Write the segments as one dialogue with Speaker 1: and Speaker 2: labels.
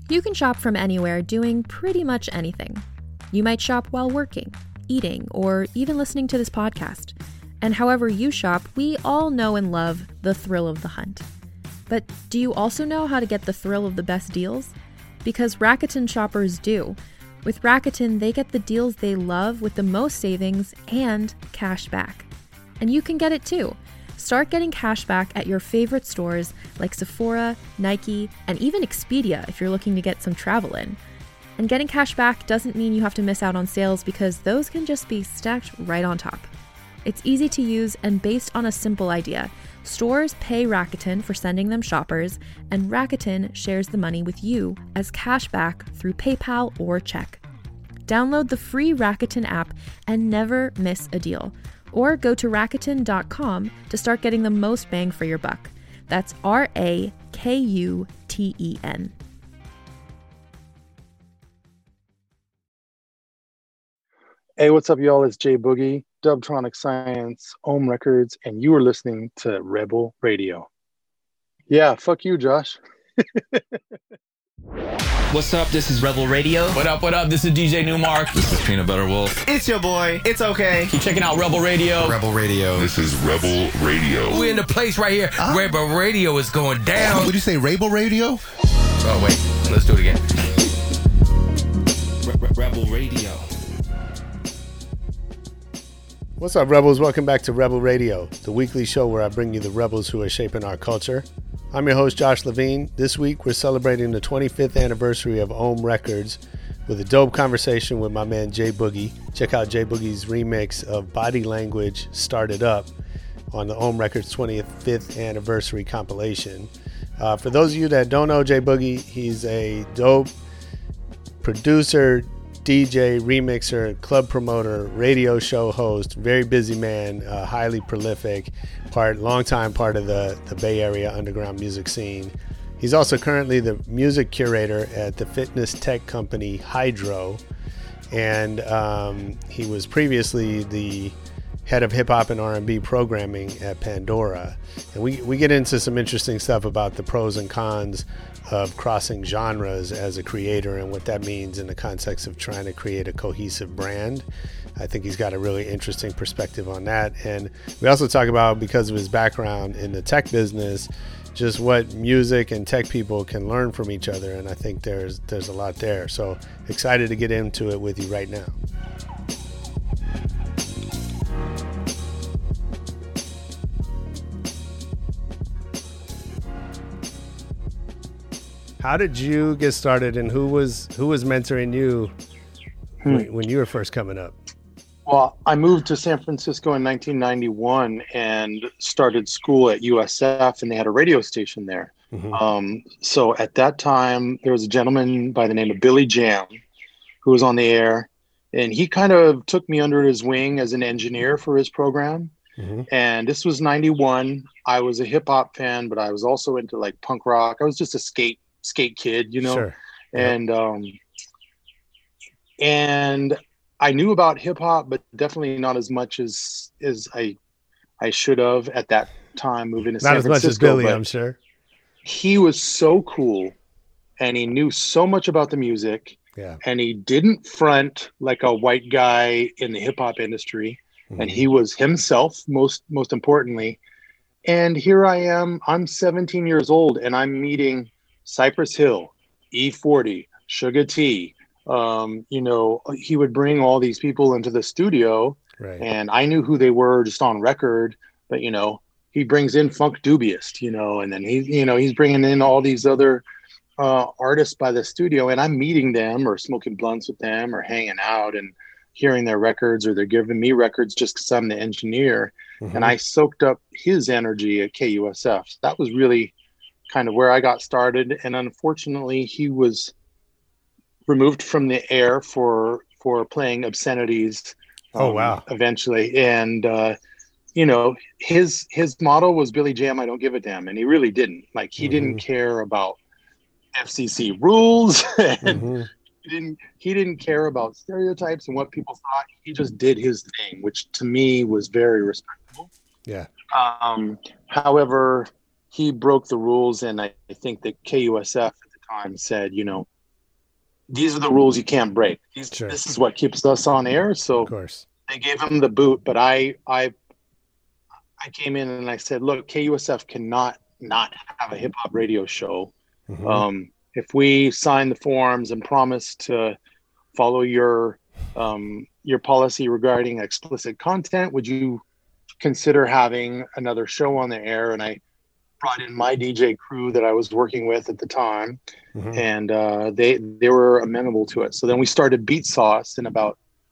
Speaker 1: You can shop from anywhere doing pretty much anything. You might shop while working, eating, or even listening to this podcast. And however you shop, we all know and love the thrill of the hunt. But do you also know how to get the thrill of the best deals? Because Rakuten shoppers do. With Rakuten, they get the deals they love with the most savings and cash back. And you can get it too. Start getting cash back at your favorite stores like Sephora, Nike, and even Expedia if you're looking to get some travel in. And getting cash back doesn't mean you have to miss out on sales because those can just be stacked right on top. It's easy to use and based on a simple idea. Stores pay Rakuten for sending them shoppers, and Rakuten shares the money with you as cash back through PayPal or check. Download the free Rakuten app and never miss a deal. Or go to Rakuten.com to start getting the most bang for your buck. That's Rakuten.
Speaker 2: Hey, what's up, y'all? It's Jay Boogie, Dubtronic Science, Ohm Records, and you are listening to Rebel Radio. Yeah, fuck you, Josh.
Speaker 3: What's up? This is Rebel Radio.
Speaker 4: What up? What up? This is DJ Newmark.
Speaker 5: This is Peanut Butter Wolf.
Speaker 6: It's your boy. It's okay.
Speaker 4: Keep checking out Rebel Radio.
Speaker 5: Rebel Radio.
Speaker 7: This is Rebel Radio.
Speaker 8: We're in the place right here. Rebel Radio is going down.
Speaker 5: Would you say Rebel Radio?
Speaker 8: Oh, wait. Let's do it again. Rebel Radio.
Speaker 9: What's up, Rebels? Welcome back to Rebel Radio, the weekly show where I bring you the rebels who are shaping our culture. I'm your host, Josh Levine. This week, we're celebrating the 25th anniversary of Ohm Records with a dope conversation with my man, Jay Boogie. Check out Jay Boogie's remix of Body Language, Started Up, on the Ohm Records 25th anniversary compilation. For those of you that don't know Jay Boogie, he's a dope producer, DJ, remixer, club promoter, radio show host, very busy man, highly prolific, longtime part of the Bay Area underground music scene. He's also currently the music curator at the fitness tech company Hydro, and he was previously the head of hip hop and R&B programming at Pandora. And we get into some interesting stuff about the pros and cons of crossing genres as a creator and what that means in the context of trying to create a cohesive brand. I think he's got a really interesting perspective on that. And we also talk about, because of his background in the tech business, just what music and tech people can learn from each other. And I think there's a lot there. So excited to get into it with you right now. How did you get started, and who was mentoring you when you were first coming up?
Speaker 2: Well, I moved to San Francisco in 1991 and started school at USF, and they had a radio station there. Mm-hmm. So at that time, there was a gentleman by the name of Billy Jam who was on the air, and he kind of took me under his wing as an engineer for his program. Mm-hmm. And this was 91. I was a hip hop fan, but I was also into like punk rock. I was just a skate kid, you know. Sure. And and I knew about hip hop, but definitely not as much as I should have at that time moving to San Francisco. Not as much as
Speaker 9: Billy, I'm sure.
Speaker 2: He was so cool, and he knew so much about the music.
Speaker 9: Yeah.
Speaker 2: And he didn't front like a white guy in the hip hop industry. Mm-hmm. And he was himself, most importantly. And here I am, I'm 17 years old, and I'm meeting Cypress Hill, E40, Sugar T. You know, he would bring all these people into the studio,
Speaker 9: right.
Speaker 2: And I knew who they were just on record, but, you know, he brings in Funk Dubious, you know, and then he's bringing in all these other artists by the studio, and I'm meeting them or smoking blunts with them or hanging out and hearing their records, or they're giving me records just because I'm the engineer. Mm-hmm. And I soaked up his energy at KUSF. So that was really kind of where I got started. And unfortunately, he was removed from the air for playing obscenities.
Speaker 9: Oh, wow.
Speaker 2: Eventually. And, you know, his motto was Billy Jam, I don't give a damn. And he really didn't. Like, he didn't care about FCC rules. And he didn't care about stereotypes and what people thought. He just did his thing, which to me was very respectable.
Speaker 9: Yeah.
Speaker 2: However, he broke the rules, and I think that KUSF at the time said, you know, these are the rules you can't break.
Speaker 9: Sure.
Speaker 2: This is what keeps us on air. So
Speaker 9: Of course.
Speaker 2: they gave him the boot, but I came in and I said, look, KUSF cannot not have a hip hop radio show.
Speaker 9: Mhm.
Speaker 2: If we sign the forms and promise to follow your policy regarding explicit content, would you consider having another show on the air? And I brought in my DJ crew that I was working with at the time, and they were amenable to it. So then we started Beat Sauce in about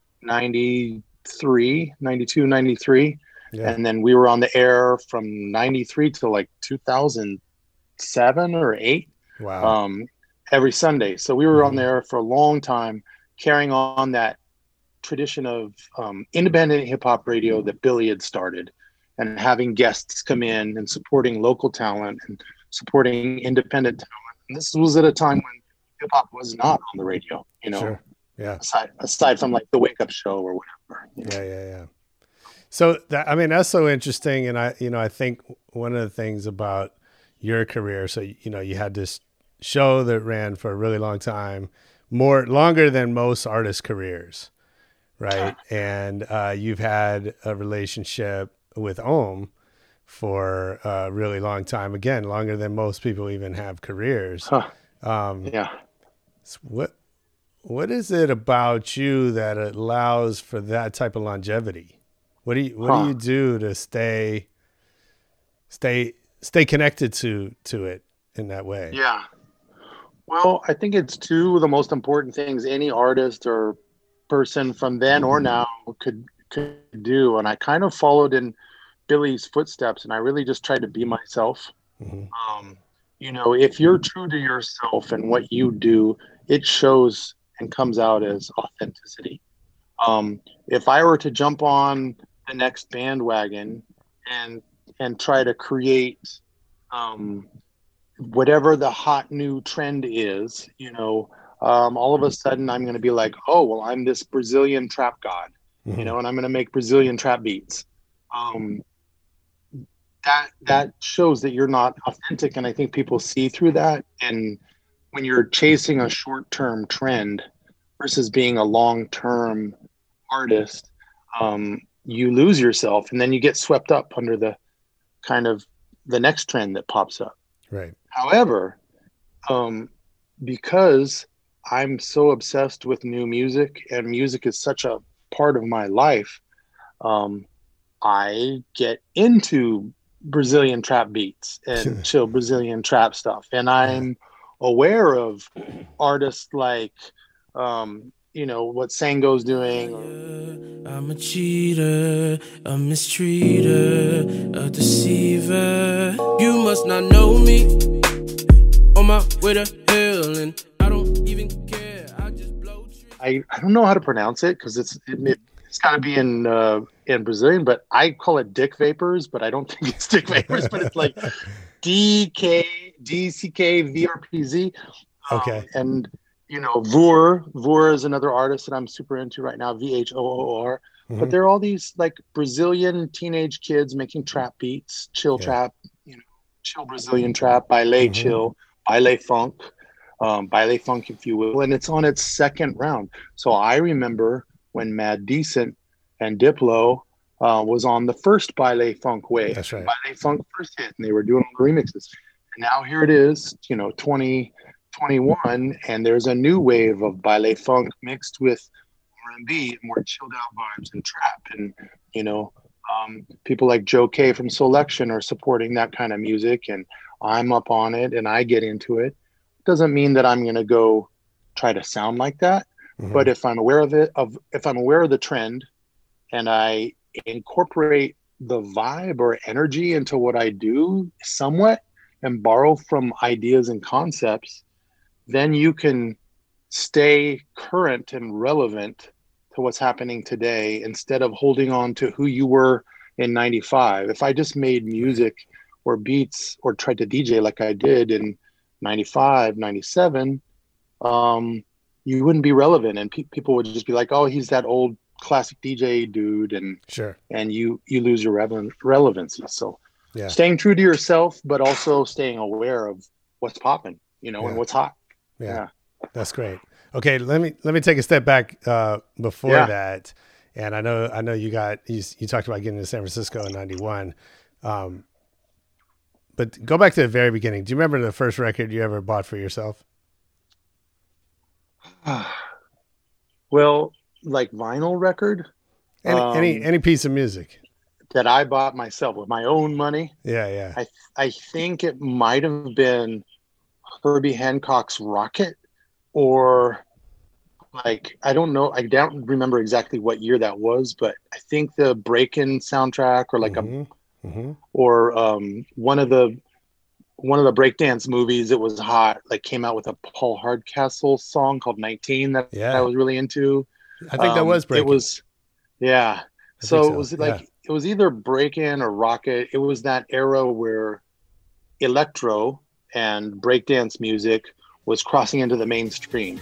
Speaker 2: 92, 93.
Speaker 9: Yeah.
Speaker 2: And then we were on the air from 93 to like 2007 or 8.
Speaker 9: Wow.
Speaker 2: Every Sunday. So we were on there for a long time, carrying on that tradition of independent hip hop radio that Billy had started, and having guests come in and supporting local talent and supporting independent talent. And this was at a time when hip hop was not on the radio, you know,
Speaker 9: Sure. Yeah.
Speaker 2: aside from like the Wake Up Show or whatever. You know?
Speaker 9: Yeah. So that's so interesting. And I think one of the things about your career, so, you had this show that ran for a really long time, longer than most artists' careers. Right. And you've had a relationship with Ohm for a really long time. Again, longer than most people even have careers.
Speaker 2: Yeah.
Speaker 9: What is it about you that allows for that type of longevity? What do you do to stay connected to it in that way?
Speaker 2: Yeah. Well, I think it's two of the most important things any artist or person from then or now could do. And I kind of followed in Billy's footsteps, and I really just tried to be myself. If you're true to yourself and what you do, it shows and comes out as authenticity. If I were to jump on the next bandwagon and try to create whatever the hot new trend is, all of a sudden I'm going to be like, oh, well, I'm this Brazilian trap god, and I'm going to make Brazilian trap beats. That shows that you're not authentic. And I think people see through that. And when you're chasing a short-term trend versus being a long-term artist, you lose yourself, and then you get swept up under the kind of the next trend that pops up.
Speaker 9: Right.
Speaker 2: However, because I'm so obsessed with new music, and music is such a part of my life, I get into Brazilian trap beats and chill Brazilian trap stuff. And I'm aware of artists like, what Sango's doing.
Speaker 6: I'm a cheater, a mistreater, a deceiver. You must not know me. On my way to hell, and I don't even care. I just blow trees.
Speaker 2: I don't know how to pronounce it because it's got to be in Brazilian, but I call it dick vapors, but I don't think it's dick vapors, but it's like DCKVRPZ.
Speaker 9: Okay.
Speaker 2: And Voor is another artist that I'm super into right now, VHOOR. But there are all these like Brazilian teenage kids making trap beats, chill trap, chill Brazilian trap, baile chill, baile funk, if you will. And it's on its second round. So I remember when Mad Decent and Diplo was on the first baile funk wave.
Speaker 9: That's right.
Speaker 2: Baile funk first hit, and they were doing all the remixes. And now here it is, 2021, and there's a new wave of baile funk mixed with R&B and more chilled out vibes and trap. And people like Joe K from Selection are supporting that kind of music, and I'm up on it and I get into it. Doesn't mean that I'm going to go try to sound like that, but if I'm aware of it, if I'm aware of the trend, and I incorporate the vibe or energy into what I do somewhat, and borrow from ideas and concepts, then you can stay current and relevant to what's happening today instead of holding on to who you were in 95. If I just made music or beats or tried to DJ like I did in 95, 97, you wouldn't be relevant, and people would just be like, oh, he's that old classic DJ dude, and
Speaker 9: sure, and
Speaker 2: you lose your relevancy. So staying true to yourself, but also staying aware of what's popping, and what's hot.
Speaker 9: Yeah, that's great. Okay, let me take a step back before that. And I know you talked about getting to San Francisco in 91. But go back to the very beginning. Do you remember the first record you ever bought for yourself?
Speaker 2: Well, like vinyl record?
Speaker 9: Any piece of music
Speaker 2: that I bought myself with my own money.
Speaker 9: Yeah.
Speaker 2: I think it might have been Herbie Hancock's Rocket, or like, I don't know. I don't remember exactly what year that was, but I think the Breakin' soundtrack, or like one of the breakdance movies. It was hot. Like, came out with a Paul Hardcastle song called 19 that I was really into.
Speaker 9: I think that was Breakin'.
Speaker 2: It was, yeah. So it was like, it was either Breakin' or Rocket. It was that era where electro and breakdance music was crossing into the mainstream.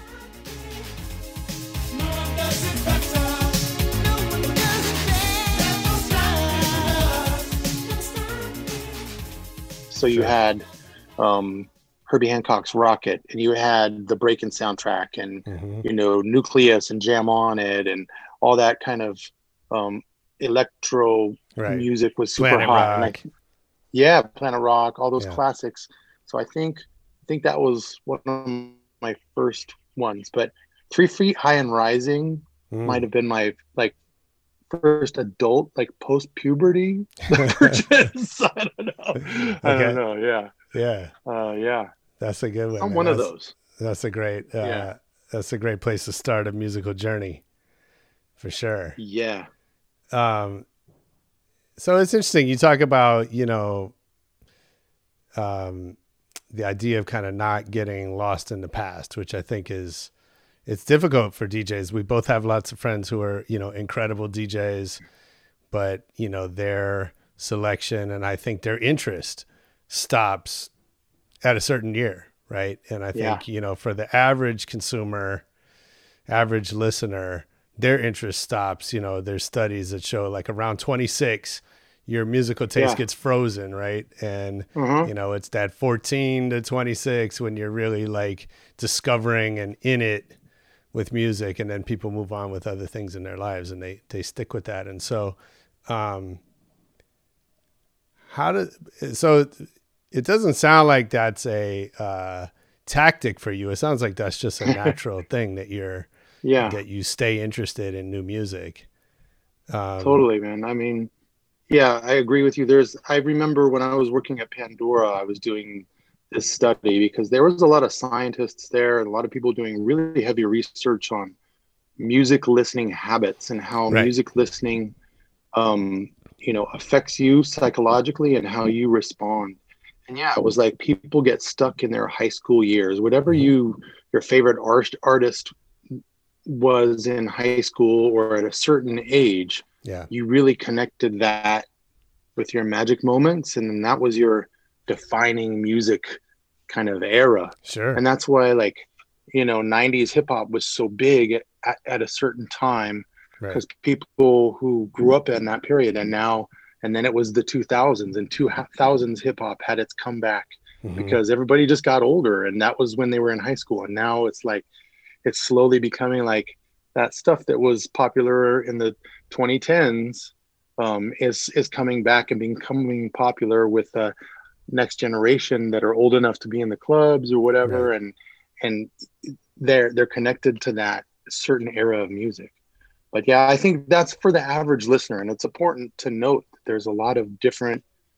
Speaker 2: So you had Herbie Hancock's Rocket, and you had the Breakin' soundtrack, and Nucleus and Jam On It, and all that kind of electro music was super
Speaker 9: Planet
Speaker 2: hot.
Speaker 9: Rock.
Speaker 2: Planet Rock, all those classics. So I think that was one of my first ones. But 3 Feet High and Rising might have been my first adult, like post-puberty purchase. I don't know. Yeah.
Speaker 9: That's a good one.
Speaker 2: I'm one of those.
Speaker 9: That's a great place to start a musical journey, for sure.
Speaker 2: Yeah.
Speaker 9: So it's interesting. You talk about, the idea of kind of not getting lost in the past, which I think it's difficult for DJs. We both have lots of friends who are, incredible DJs, but, their selection and I think their interest stops at a certain year. Right. And I think, for the average consumer, average listener, their interest stops. There's studies that show like around 26, your musical taste gets frozen, right? And, it's that 14 to 26 when you're really like discovering and in it with music, and then people move on with other things in their lives and they stick with that. And so, so it doesn't sound like that's a tactic for you. It sounds like that's just a natural thing that that you stay interested in new music.
Speaker 2: Totally, man. I mean, I agree with you. I remember when I was working at Pandora, I was doing this study because there was a lot of scientists there and a lot of people doing really heavy research on music listening habits and how music listening, affects you psychologically and how you respond. And it was like people get stuck in their high school years, whatever your favorite artist was in high school or at a certain age. You really connected that with your magic moments, and then that was your defining music kind of era.
Speaker 9: Sure.
Speaker 2: And that's why 90s hip hop was so big at a certain time, because people who grew up in that period and then it was the 2000s, and 2000s hip hop had its comeback because everybody just got older, and that was when they were in high school. And now it's slowly becoming like that stuff that was popular in the 2010s is coming back and becoming popular with the next generation that are old enough to be in the clubs or whatever. And they're connected to that certain era of music. But I think that's for the average listener. And it's important to note that there's a lot of different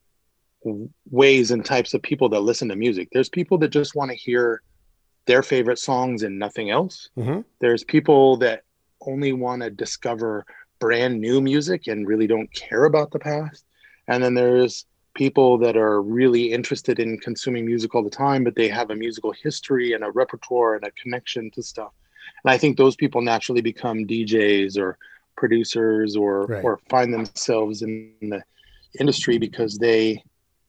Speaker 2: ways and types of people that listen to music. There's people that just want to hear their favorite songs and nothing else. There's people that only want to discover brand new music and really don't care about the past. And then there's people that are really interested in consuming music all the time, but they have a musical history and a repertoire and a connection to stuff. And I think those people naturally become DJs or producers or find themselves in the industry because they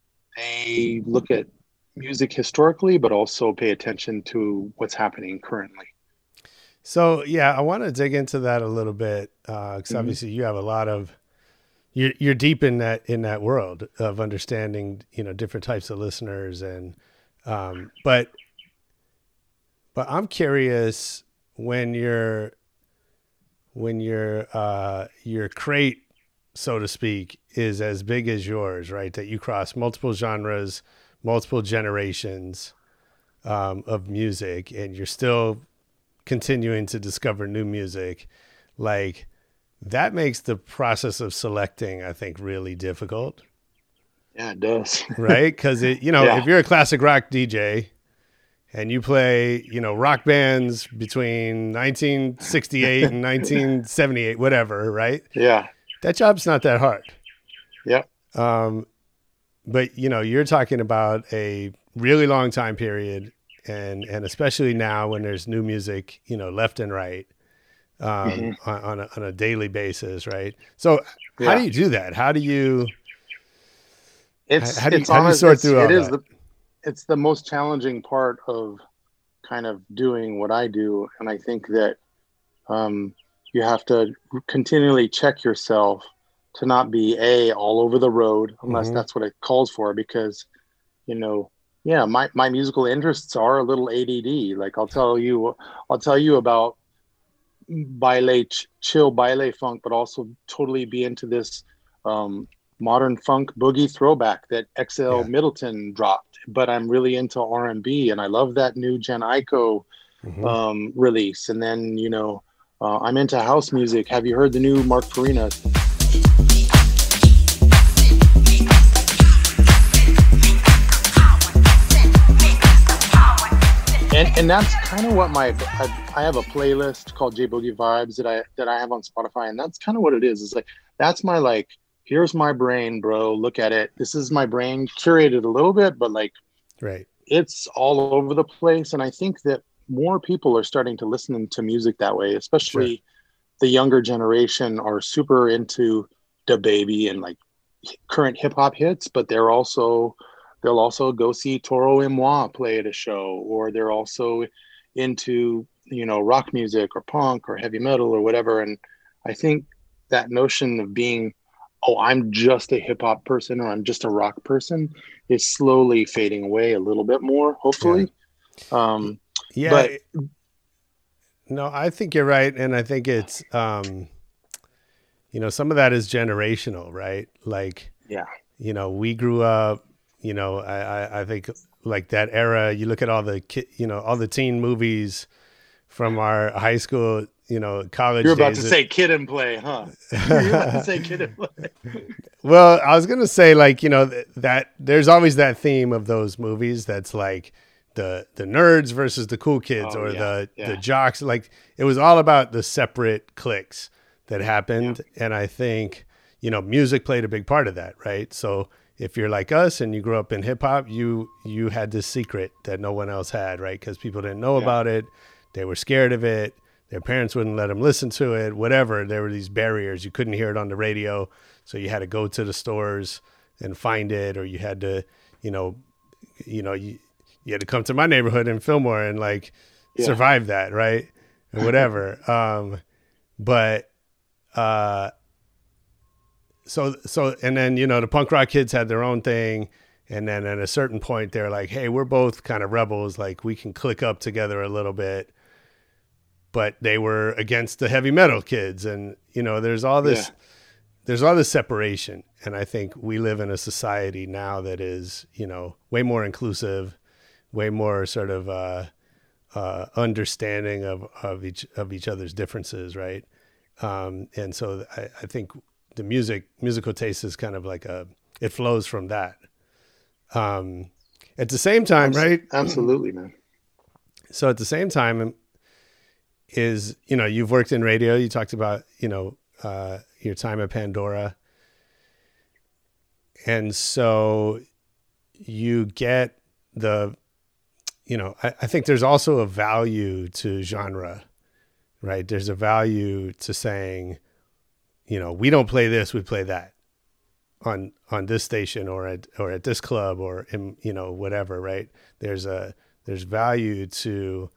Speaker 2: look at music historically, but also pay attention to what's happening currently.
Speaker 9: So, I want to dig into that a little bit because obviously you have a lot of, you're deep in that world of understanding, different types of listeners. And, but I'm curious, when your crate, so to speak, is as big as yours, right? That you cross multiple genres, multiple generations of music, and you're still continuing to discover new music, like that makes the process of selecting, I think, really difficult.
Speaker 2: Yeah, it does.
Speaker 9: Right? Because if you're a classic rock DJ and you play, rock bands between 1968 and 1978, whatever, right?
Speaker 2: Yeah.
Speaker 9: That job's not that hard.
Speaker 2: Yeah.
Speaker 9: But you're talking about a really long time period, and especially now when there's new music, left and right, on a daily basis, right? So how do you do that? How do you sort through all that?
Speaker 2: It's the most challenging part of kind of doing what I do, and I think that you have to continually check yourself to not be all over the road, unless that's what it calls for, because my musical interests are a little ADD. Like I'll tell you about chill baile funk, but also totally be into this modern funk boogie throwback that XL Middleton dropped. But I'm really into R&B, and I love that new Jen Aiko release. And then I'm into house music. Have you heard the new Mark Farina? And that's kind of what I have a playlist called J Boogie Vibes that I have on Spotify, and that's kind of what it is. It's like, that's my here's my brain, bro. Look at it. This is my brain curated a little bit, but
Speaker 9: right.
Speaker 2: It's all over the place. And I think that more people are starting to listen to music that way, especially the younger generation are super into DaBaby and current hip hop hits, but they'll also go see Toro y Moi play at a show, or they're also into, rock music or punk or heavy metal or whatever. And I think that notion of being, I'm just a hip hop person or I'm just a rock person is slowly fading away a little bit more, hopefully.
Speaker 9: But no, I think you're right. And I think it's, some of that is generational, right? We grew up, I think that era, you look at all the teen movies from our high school, college
Speaker 2: You're about
Speaker 9: days.
Speaker 2: To say Kid and Play, huh? You're about to say Kid and Play.
Speaker 9: Well, I was going to say that there's always that theme of those movies. That's the nerds versus the cool kids the jocks. It was all about the separate cliques that happened. Yeah. And I think, music played a big part of that. Right. So if you're like us and you grew up in hip hop, you had this secret that no one else had, right? Because people didn't know about it. They were scared of it. Their parents wouldn't let them listen to it, whatever. There were these barriers. You couldn't hear it on the radio. So you had to go to the stores and find it, or you had to, you had to come to my neighborhood in Fillmore and survive that, right? And whatever. So, and then, the punk rock kids had their own thing. And then at a certain point, they're like, hey, we're both kind of rebels. We can click up together a little bit. But they were against the heavy metal kids. And, there's all this separation. And I think we live in a society now that is, way more inclusive, way more sort of understanding of each other's differences. Right. And so I think the musical taste is kind of it flows from that. At the same time, right?
Speaker 2: Absolutely, man.
Speaker 9: So at the same time is, you've worked in radio. You talked about, your time at Pandora. And so you get I think there's also a value to genre, right? There's a value to saying, we don't play this, we play that on this station or at this club or in, whatever, right? There's value to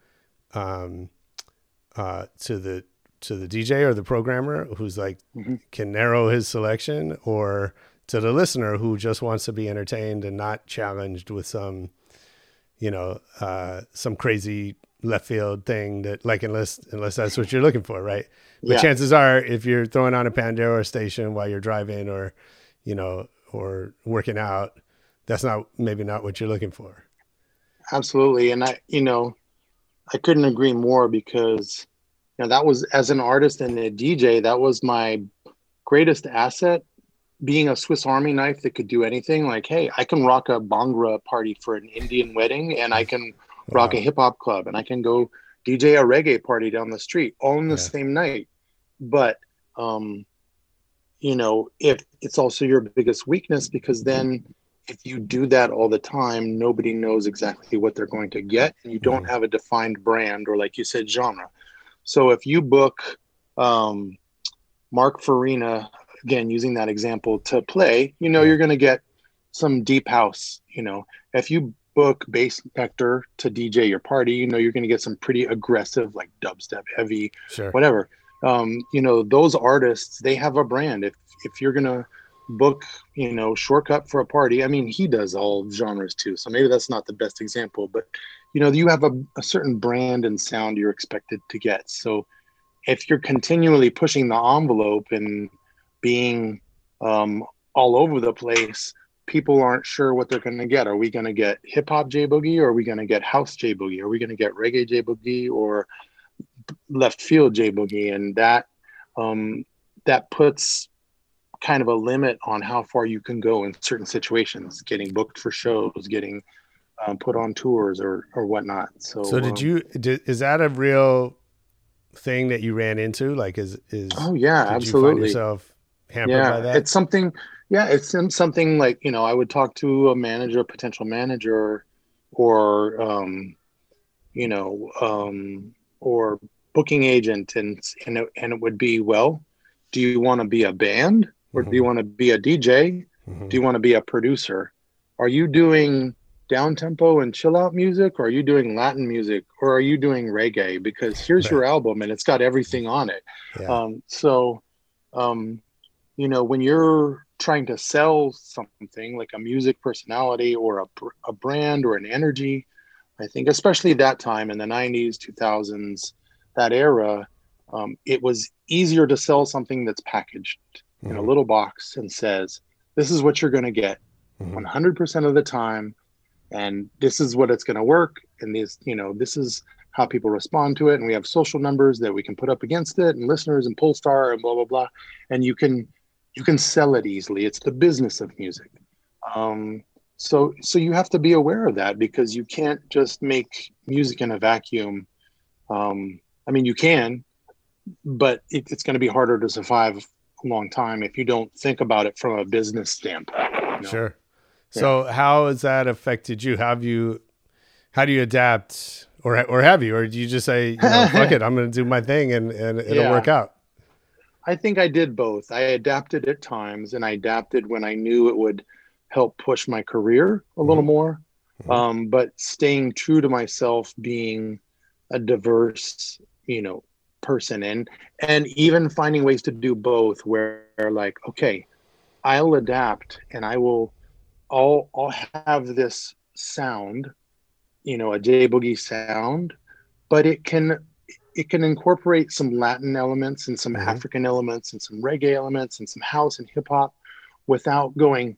Speaker 9: the DJ or the programmer who's can narrow his selection, or to the listener who just wants to be entertained and not challenged with some crazy left field thing that like, unless that's what you're looking for. Right. But
Speaker 2: Yeah.
Speaker 9: chances are if you're throwing on a Pandora station while you're driving or, you know, or working out, that's maybe not what you're looking for.
Speaker 2: Absolutely. And I couldn't agree more, because, you know, that was, as an artist and a DJ, that was my greatest asset, being a Swiss Army knife that could do anything. Like, hey, I can rock a Bhangra party for an Indian wedding, and I can rock a hip hop club, and I can go DJ a reggae party down the street all in the same night. But, you know, if it's also your biggest weakness, because then if you do that all the time, nobody knows exactly what they're going to get, and you don't have a defined brand, or, like you said, genre. So if you book Mark Farina, again, using that example, to play, you know, you're going to get some deep house. You know, if you book Bass Vector to DJ your party, you know, you're going to get some pretty aggressive, like dubstep, heavy, whatever. You know, those artists, they have a brand. If you're going to book, you know, Shortcut for a party, I mean, he does all genres too, so maybe that's not the best example, but, you know, you have a certain brand and sound you're expected to get. So if you're continually pushing the envelope and being all over the place, people aren't sure what they're going to get. Are we going to get hip hop J Boogie, or are we going to get house J Boogie? Are we going to get reggae J Boogie, or left field J Boogie? And that puts kind of a limit on how far you can go in certain situations, getting booked for shows, getting put on tours or whatnot. So
Speaker 9: is that a real thing that you ran into? Like,
Speaker 2: oh yeah,
Speaker 9: did
Speaker 2: absolutely.
Speaker 9: You find yourself hampered by that?
Speaker 2: It's something like, you know, I would talk to a manager, potential manager, or you know, or booking agent, and it would be, well, do you want to be a band, or do you want to be a DJ? Do you want to be a producer? Are you doing down tempo and chill out music, or are you doing Latin music, or are you doing reggae? Because here's your album and it's got everything on it. You know, when you're trying to sell something like a music personality or a brand or an energy, I think especially that time in the 90s, 2000s, that era, it was easier to sell something that's packaged in a little box and says, this is what you're going to get 100% of the time, and this is what it's going to work, and this is how people respond to it, and we have social numbers that we can put up against it, and listeners and Polestar and blah blah blah, and you can sell it easily. It's the business of music. So you have to be aware of that, because you can't just make music in a vacuum. I mean, you can, but it's going to be harder to survive a long time if you don't think about it from a business standpoint. You know?
Speaker 9: Sure. So how has that affected you? How do you adapt, or have you, or do you just say, you know, fuck it, I'm going to do my thing and it'll work out?
Speaker 2: I think I did both. I adapted at times, and I adapted when I knew it would help push my career a little more. But staying true to myself, being a diverse, you know, person, and even finding ways to do both, where, like, okay, I'll adapt and I'll have this sound, you know, a J Boogie sound, but it can incorporate some Latin elements and some African elements and some reggae elements and some house and hip hop without going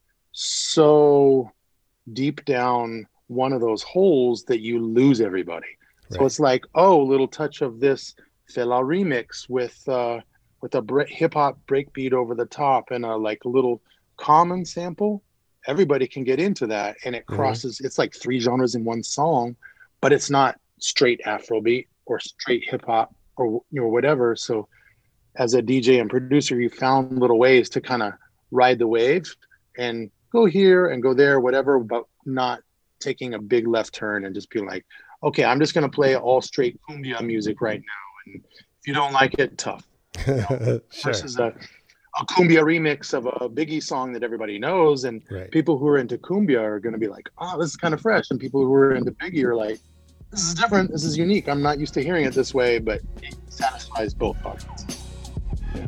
Speaker 2: so deep down one of those holes that you lose everybody. Right. So it's like, oh, a little touch of this Fela remix with a hip hop breakbeat over the top and a little common sample. Everybody can get into that, and it crosses. It's like 3 genres in one song, but it's not straight Afrobeat or straight hip hop or, you know, whatever. So as a DJ and producer, you found little ways to kind of ride the wave and go here and go there, whatever, but not taking a big left turn and just being like, okay, I'm just going to play all straight cumbia music right now, and if you don't like it, tough. You know? Sure. Versus a cumbia remix of a Biggie song that everybody knows, and people who are into cumbia are going to be like, oh, this is kind of fresh, and people who are into Biggie are like, this is different, this is unique, I'm not used to hearing it this way, but it satisfies both audiences. Yeah.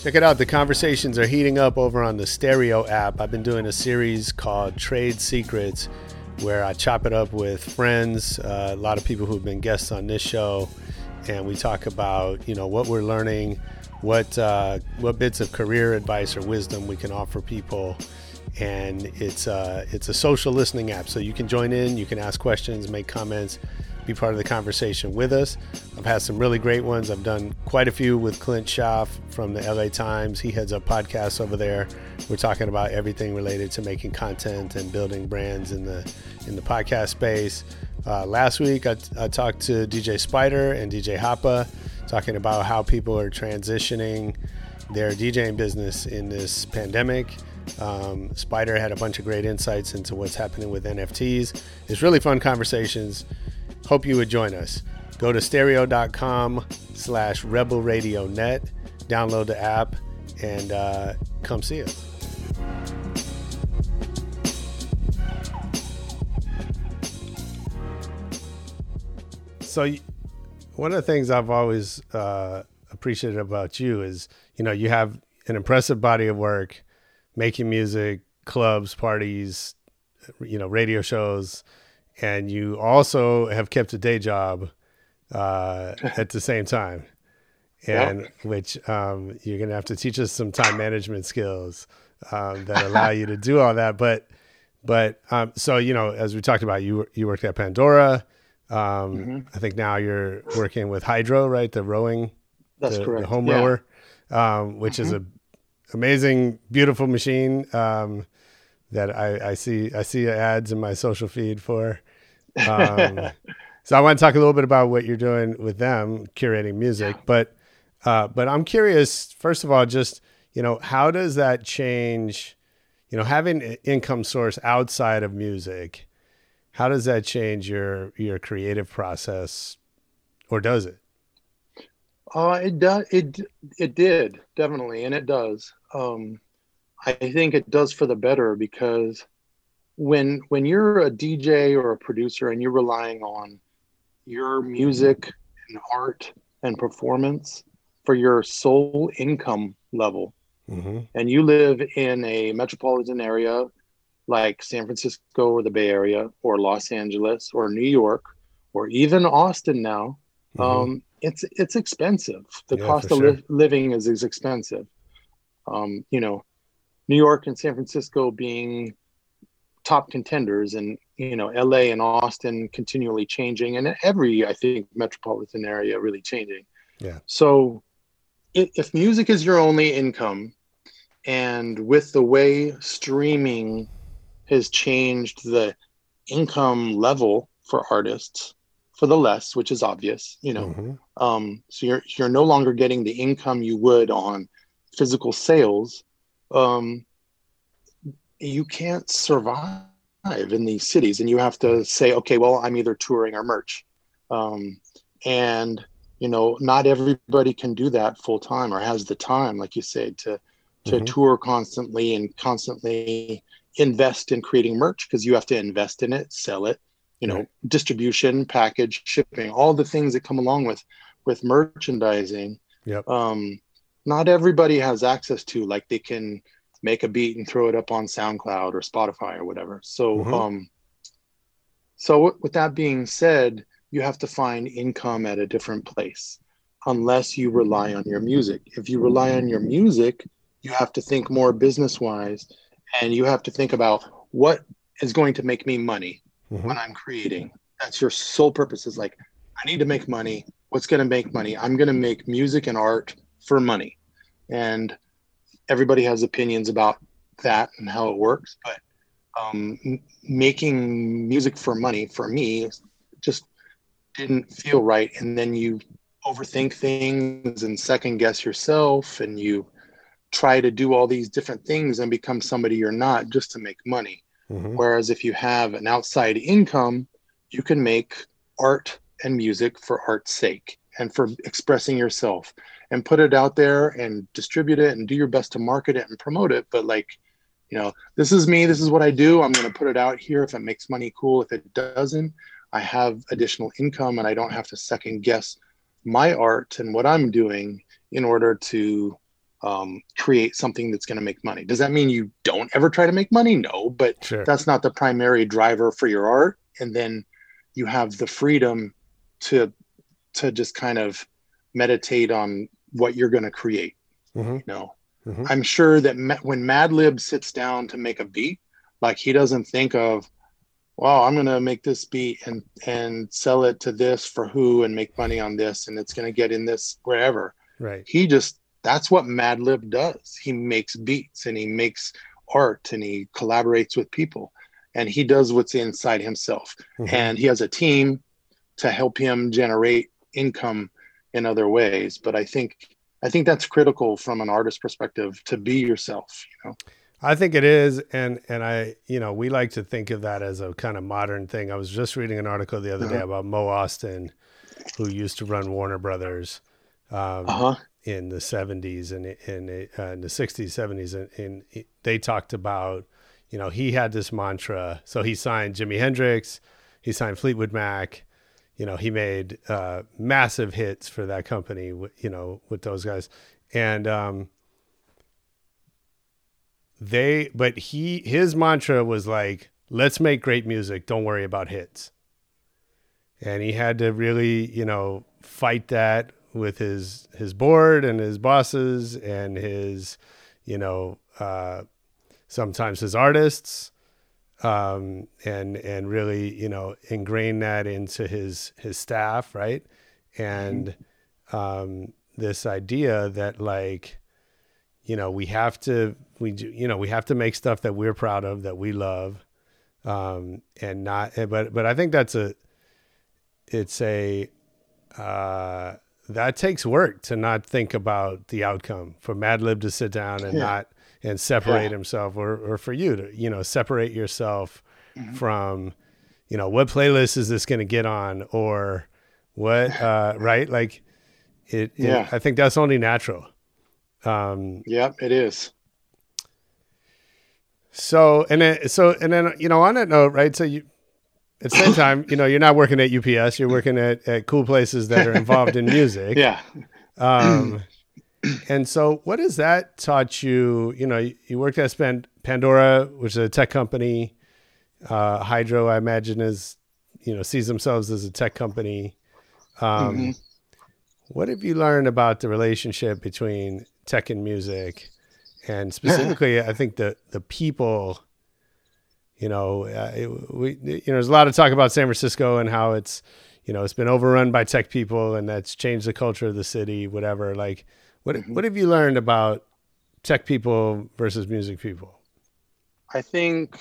Speaker 9: Check it out. The conversations are heating up over on the Stereo app. I've been doing a series called Trade Secrets where I chop it up with friends, a lot of people who've been guests on this show, and we talk about, you know, what we're learning, what bits of career advice or wisdom we can offer people. And it's a social listening app, so you can join in, you can ask questions, make comments, be part of the conversation with us. I've had some really great ones. I've done quite a few with Clint Schaff from the LA Times. He heads up podcasts over there. We're talking about everything related to making content and building brands in the podcast space. Last week, I talked to DJ Spider and DJ Hoppa, talking about how people are transitioning their DJing business in this pandemic. Spider had a bunch of great insights into what's happening with NFTs. It's really fun conversations. Hope you would join us. Go to stereo.com/rebelradionet, download the app, and come see us. So one of the things I've always appreciated about you is, you know, you have an impressive body of work, making music, clubs, parties, you know, radio shows, and you also have kept a day job at the same time, and which you're going to have to teach us some time management skills that allow you to do all that. But so, you know, as we talked about, you worked at Pandora. I think now you're working with Hydro, right? The rowing,
Speaker 2: that's correct.
Speaker 9: The home rower, which is a amazing, beautiful machine that I see ads in my social feed for. So I want to talk a little bit about what you're doing with them, curating music. But I'm curious, first of all, just, you know, how does that change, you know, having an income source outside of music, how does that change your creative process, or does it?
Speaker 2: It does. It did, definitely, and it does. I think it does for the better, because when you're a DJ or a producer and you're relying on your music and art and performance for your sole income level, and you live in a metropolitan area like San Francisco or the Bay Area or Los Angeles or New York or even Austin now, it's expensive. The cost of living is expensive. You know, New York and San Francisco being top contenders, and, you know, LA and Austin continually changing, and every, I think, metropolitan area really changing.
Speaker 9: Yeah.
Speaker 2: So if music is your only income, and with the way streaming has changed the income level for artists for the less, which is obvious, you know, so you're no longer getting the income you would on physical sales. You can't survive in these cities, and you have to say, okay, well, I'm either touring or merch. And, you know, not everybody can do that full time or has the time, like you said, to tour constantly and constantly invest in creating merch, because you have to invest in it, sell it, you know, distribution, package, shipping, all the things that come along with merchandising. Not everybody has access to, like, they can make a beat and throw it up on SoundCloud or Spotify or whatever. So, so with that being said, you have to find income at a different place, unless you rely on your music. If you rely on your music, you have to think more business-wise, and you have to think about what is going to make me money when I'm creating. That's your sole purpose, is like, I need to make money. What's going to make money? I'm going to make music and art for money. And everybody has opinions about that and how it works, but making music for money, for me, just didn't feel right. And then you overthink things and second guess yourself, and you try to do all these different things and become somebody you're not, just to make money. Whereas if you have an outside income, you can make art and music for art's sake and for expressing yourself, and put it out there and distribute it and do your best to market it and promote it. But, like, you know, this is me, this is what I do. I'm going to put it out here. If it makes money, cool. If it doesn't, I have additional income, and I don't have to second guess my art and what I'm doing in order to create something that's going to make money. Does that mean you don't ever try to make money? No, but that's not the primary driver for your art. And then you have the freedom to just kind of meditate on what you're going to create. You know, I'm sure that when Madlib sits down to make a beat, like he doesn't think of, wow, I'm going to make this beat and sell it to this for who and make money on this. And it's going to get in this wherever.
Speaker 9: Right.
Speaker 2: That's what Madlib does. He makes beats and he makes art and he collaborates with people and he does what's inside himself. And he has a team to help him generate income in other ways. But I think that's critical from an artist perspective, to be yourself, you know?
Speaker 9: I think it is. And I, you know, we like to think of that as a kind of modern thing. I was just reading an article the other day about Mo Austin, who used to run Warner Brothers in the 70s and in the 60s, 70s. And they talked about, you know, he had this mantra. So he signed Jimi Hendrix, he signed Fleetwood Mac. You know, he made massive hits for that company, you know, with those guys. And his mantra was like, let's make great music, don't worry about hits. And he had to really, you know, fight that with his board and his bosses and his, you know, sometimes his artists, and really, you know, ingrain that into his staff, right? And this idea that, like, you know, we have to make stuff that we're proud of, that we love, but I think that takes work to not think about the outcome, for Madlib to sit down and separate himself, or for you to, you know, separate yourself from, you know, what playlist is this going to get on, or what, right? Like I think that's only natural.
Speaker 2: Yeah, it is.
Speaker 9: So, and then, you know, on that note, right. So you, at the same time, you know, you're not working at UPS, you're working at cool places that are involved in music.
Speaker 2: Yeah.
Speaker 9: And so what has that taught you? You know, you worked at Pandora, which is a tech company. Hydro, I imagine, sees themselves as a tech company. What have you learned about the relationship between tech and music? And specifically, I think the people, you know, there's a lot of talk about San Francisco and how it's, you know, it's been overrun by tech people and that's changed the culture of the city, whatever. Like, what have you learned about tech people versus music people?
Speaker 2: I think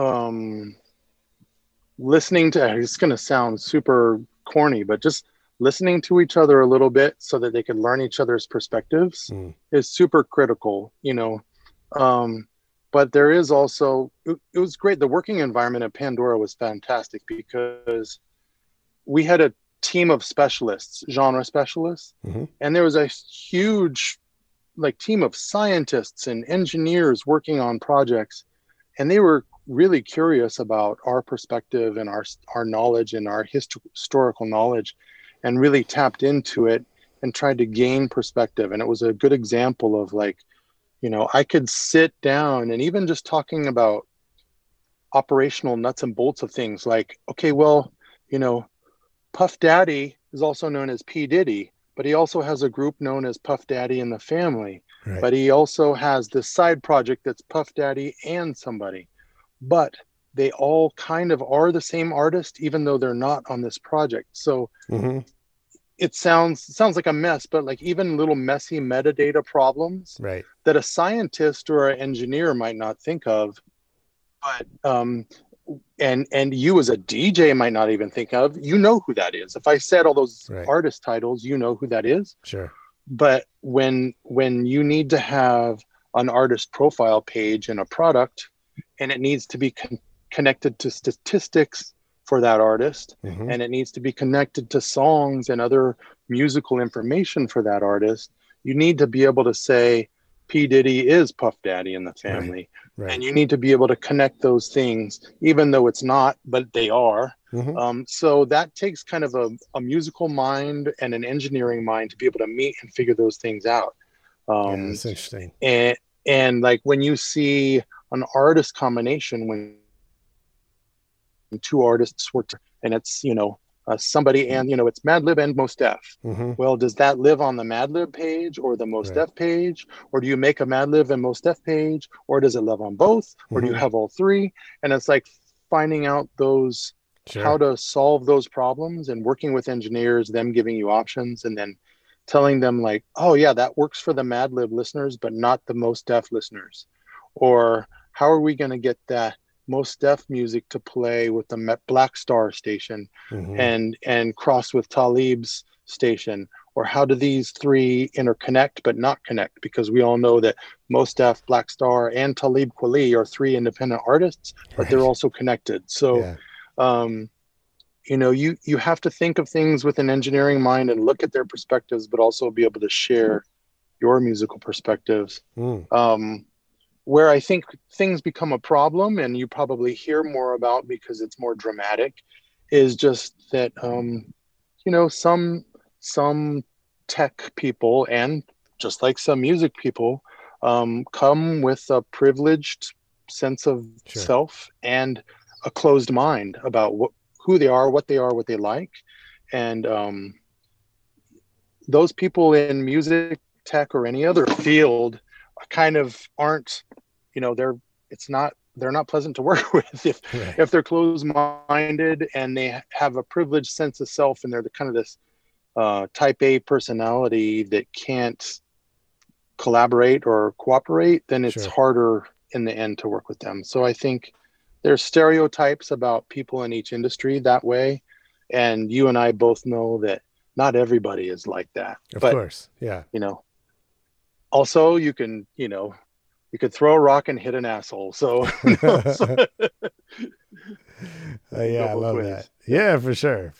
Speaker 2: listening to, it's going to sound super corny, but just listening to each other a little bit so that they can learn each other's perspectives is super critical, you know. But there is also, it was great. The working environment at Pandora was fantastic because we had a team of specialists, genre specialists, and there was a huge team of scientists and engineers working on projects, and they were really curious about our perspective and our knowledge and our historical knowledge, and really tapped into it and tried to gain perspective. And it was a good example of, like, you know, I could sit down and even just talking about operational nuts and bolts of things, like, okay, well, you know, Puff Daddy is also known as P. Diddy, but he also has a group known as Puff Daddy and the Family. Right. But he also has this side project that's Puff Daddy and somebody. But they all kind of are the same artist, even though they're not on this project. So it sounds like a mess, but like even little messy metadata problems that a scientist or an engineer might not think of, but and you as a DJ might not even think of, you know who that is. If I said all those artist titles, you know who that is. Sure. But when you need to have an artist profile page in a product, and it needs to be connected to statistics for that artist, and it needs to be connected to songs and other musical information for that artist, you need to be able to say P. Diddy is Puff Daddy and the Family. Right. And you need to be able to connect those things, even though it's not, but they are. So that takes kind of a musical mind and an engineering mind to be able to meet and figure those things out.
Speaker 9: That's interesting.
Speaker 2: And like when you see an artist combination, when two artists work, and it's, somebody, and, it's Madlib and Mos Def.
Speaker 9: Mm-hmm.
Speaker 2: Well, does that live on the Madlib page or the Mos Def page? Or do you make a Madlib and Mos Def page? Or does it live on both? Or do you have all three? And it's like finding out those, how to solve those problems, and working with engineers, them giving you options, and then telling them like, oh yeah, that works for the Madlib listeners, but not the Mos Def listeners. Or how are we going to get that Mos Def music to play with the Black Star station and cross with Talib's station? Or how do these three interconnect but not connect? Because we all know that Mos Def, Black Star, and Talib Kweli are three independent artists, but they're also connected. So, you have to think of things with an engineering mind and look at their perspectives, but also be able to share your musical perspectives. Where I think things become a problem, and you probably hear more about because it's more dramatic, is just that, some tech people, and just like some music people, come with a privileged sense of self and a closed mind about who they are, what they like. And those people in music, tech, or any other field kind of aren't, they're not pleasant to work with if they're closed-minded and they have a privileged sense of self, and they're the kind of this type A personality that can't collaborate or cooperate, then it's harder in the end to work with them. So I think there's stereotypes about people in each industry that way, and you and I both know that not everybody is like that.
Speaker 9: Of course, yeah.
Speaker 2: Also you can, you could throw a rock and hit an asshole. So,
Speaker 9: I love that. Yeah, for sure.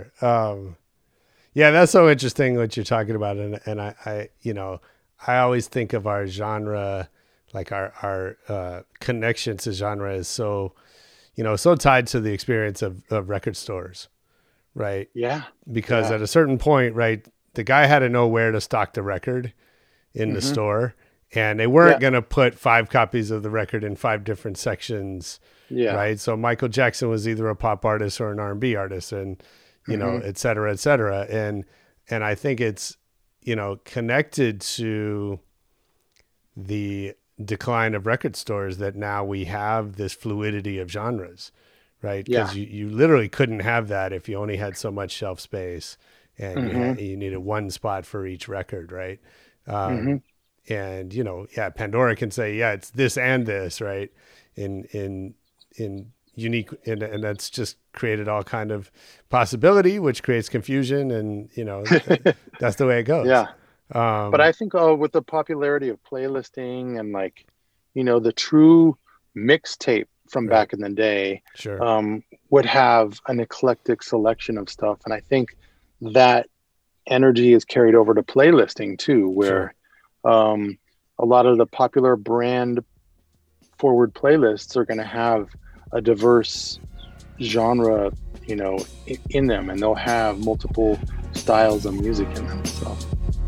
Speaker 9: That's so interesting what you're talking about. And I always think of our genre, like our connection to genre is so tied to the experience of record stores, right?
Speaker 2: Yeah.
Speaker 9: Because at a certain point, right, the guy had to know where to stock the record in the store. And they weren't going to put 5 copies of the record in 5 different sections, right? So Michael Jackson was either a pop artist or an R&B artist, and et cetera, et cetera. And I think it's connected to the decline of record stores that now we have this fluidity of genres, right? Because you literally couldn't have that if you only had so much shelf space, and you needed one spot for each record, right? And, Pandora can say, it's this and this, right? In unique, and that's just created all kind of possibility, which creates confusion, and, that's the way it goes.
Speaker 2: Yeah. But I think with the popularity of playlisting and the true mixtape from back in the day, would have an eclectic selection of stuff. And I think that energy is carried over to playlisting too, where a lot of the popular brand forward playlists are going to have a diverse genre, in them, and they'll have multiple styles of music in them. So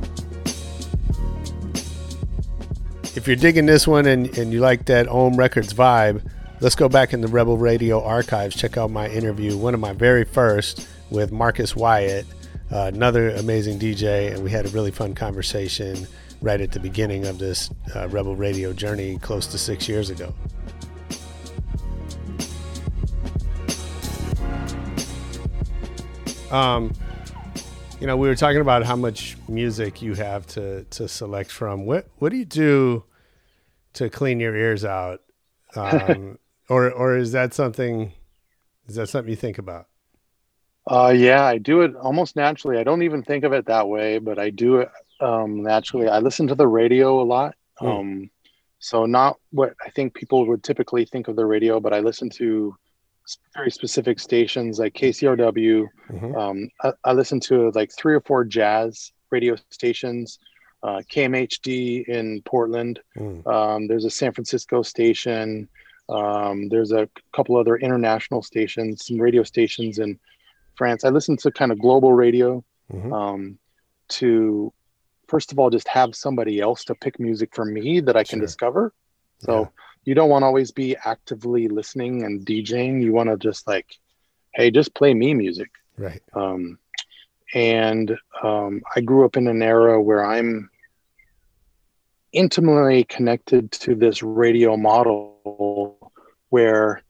Speaker 9: if you're digging this one and you like that Ohm Records vibe, let's go back in the Rebel Radio archives, check out my interview, one of my very first, with Marcus Wyatt, another amazing DJ, and we had a really fun conversation right at the beginning of this Rebel Radio journey close to 6 years ago. We were talking about how much music you have to select from. What do you do to clean your ears out? Or is that something you think about?
Speaker 2: I do it almost naturally. I don't even think of it that way, but I do it naturally. I listen to the radio a lot. So not what I think people would typically think of the radio, but I listen to very specific stations like KCRW. I listen to like 3 or 4 jazz radio stations, KMHD in Portland. There's a San Francisco station. There's a couple other international stations, some radio stations in France. I listen to kind of global radio to first of all, just have somebody else to pick music for me that I can
Speaker 9: Sure.
Speaker 2: discover. So you don't want to always be actively listening and DJing. You want to just like, hey, just play me music.
Speaker 9: Right.
Speaker 2: I grew up in an era where I'm intimately connected to this radio model where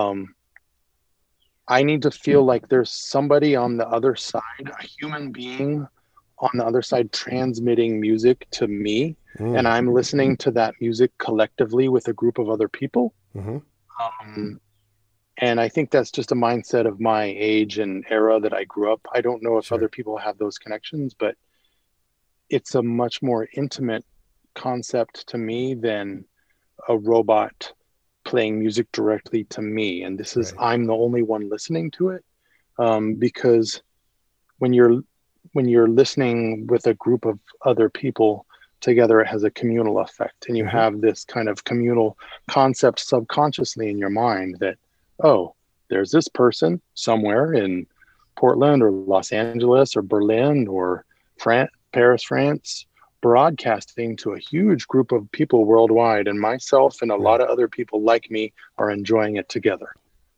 Speaker 2: I need to feel like there's somebody on the other side, a human being on the other side transmitting music to me, and I'm listening to that music collectively with a group of other people. And I think that's just a mindset of my age and era that I grew up. I don't know if
Speaker 9: Sure.
Speaker 2: other people have those connections, but it's a much more intimate concept to me than a robot playing music directly to me. And this is,
Speaker 9: Right.
Speaker 2: I'm the only one listening to it. Because when you're listening with a group of other people together, it has a communal effect, and you have this kind of communal concept subconsciously in your mind that, oh, there's this person somewhere in Portland or Los Angeles or Berlin or Paris, France, broadcasting to a huge group of people worldwide, and myself and a lot of other people like me are enjoying it together.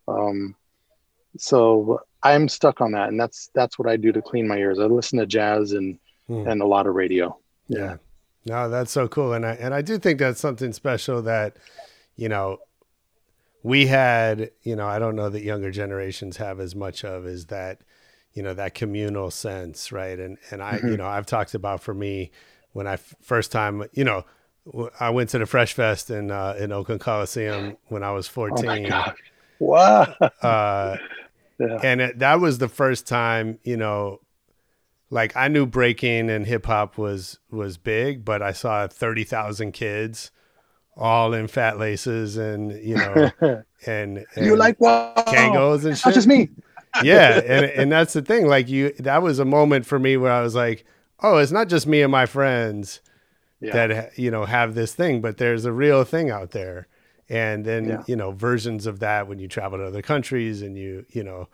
Speaker 2: So I'm stuck on that, and that's what I do to clean my ears. I listen to jazz and a lot of radio.
Speaker 9: Yeah. No, that's so cool. And I do think that's something special that, you know, we had, you know, I don't know that younger generations have as much of, is that, you know, that communal sense. Right. And I, you know, I've talked about, for me, when I first time, you know, I went to the Fresh Fest in Oakland Coliseum when I was 14.
Speaker 2: Oh my God. Wow.
Speaker 9: And that was the first time, you know, like I knew breaking and hip hop was big, but I saw 30,000 kids all in fat laces and, you know, and
Speaker 2: you like, wow,
Speaker 9: Kangos and shit.
Speaker 2: Not just me.
Speaker 9: Yeah. And that's the thing. Like that was a moment for me where I was like, oh, it's not just me and my friends that, you know, have this thing, but there's a real thing out there. And then, you know, versions of that when you travel to other countries and you know,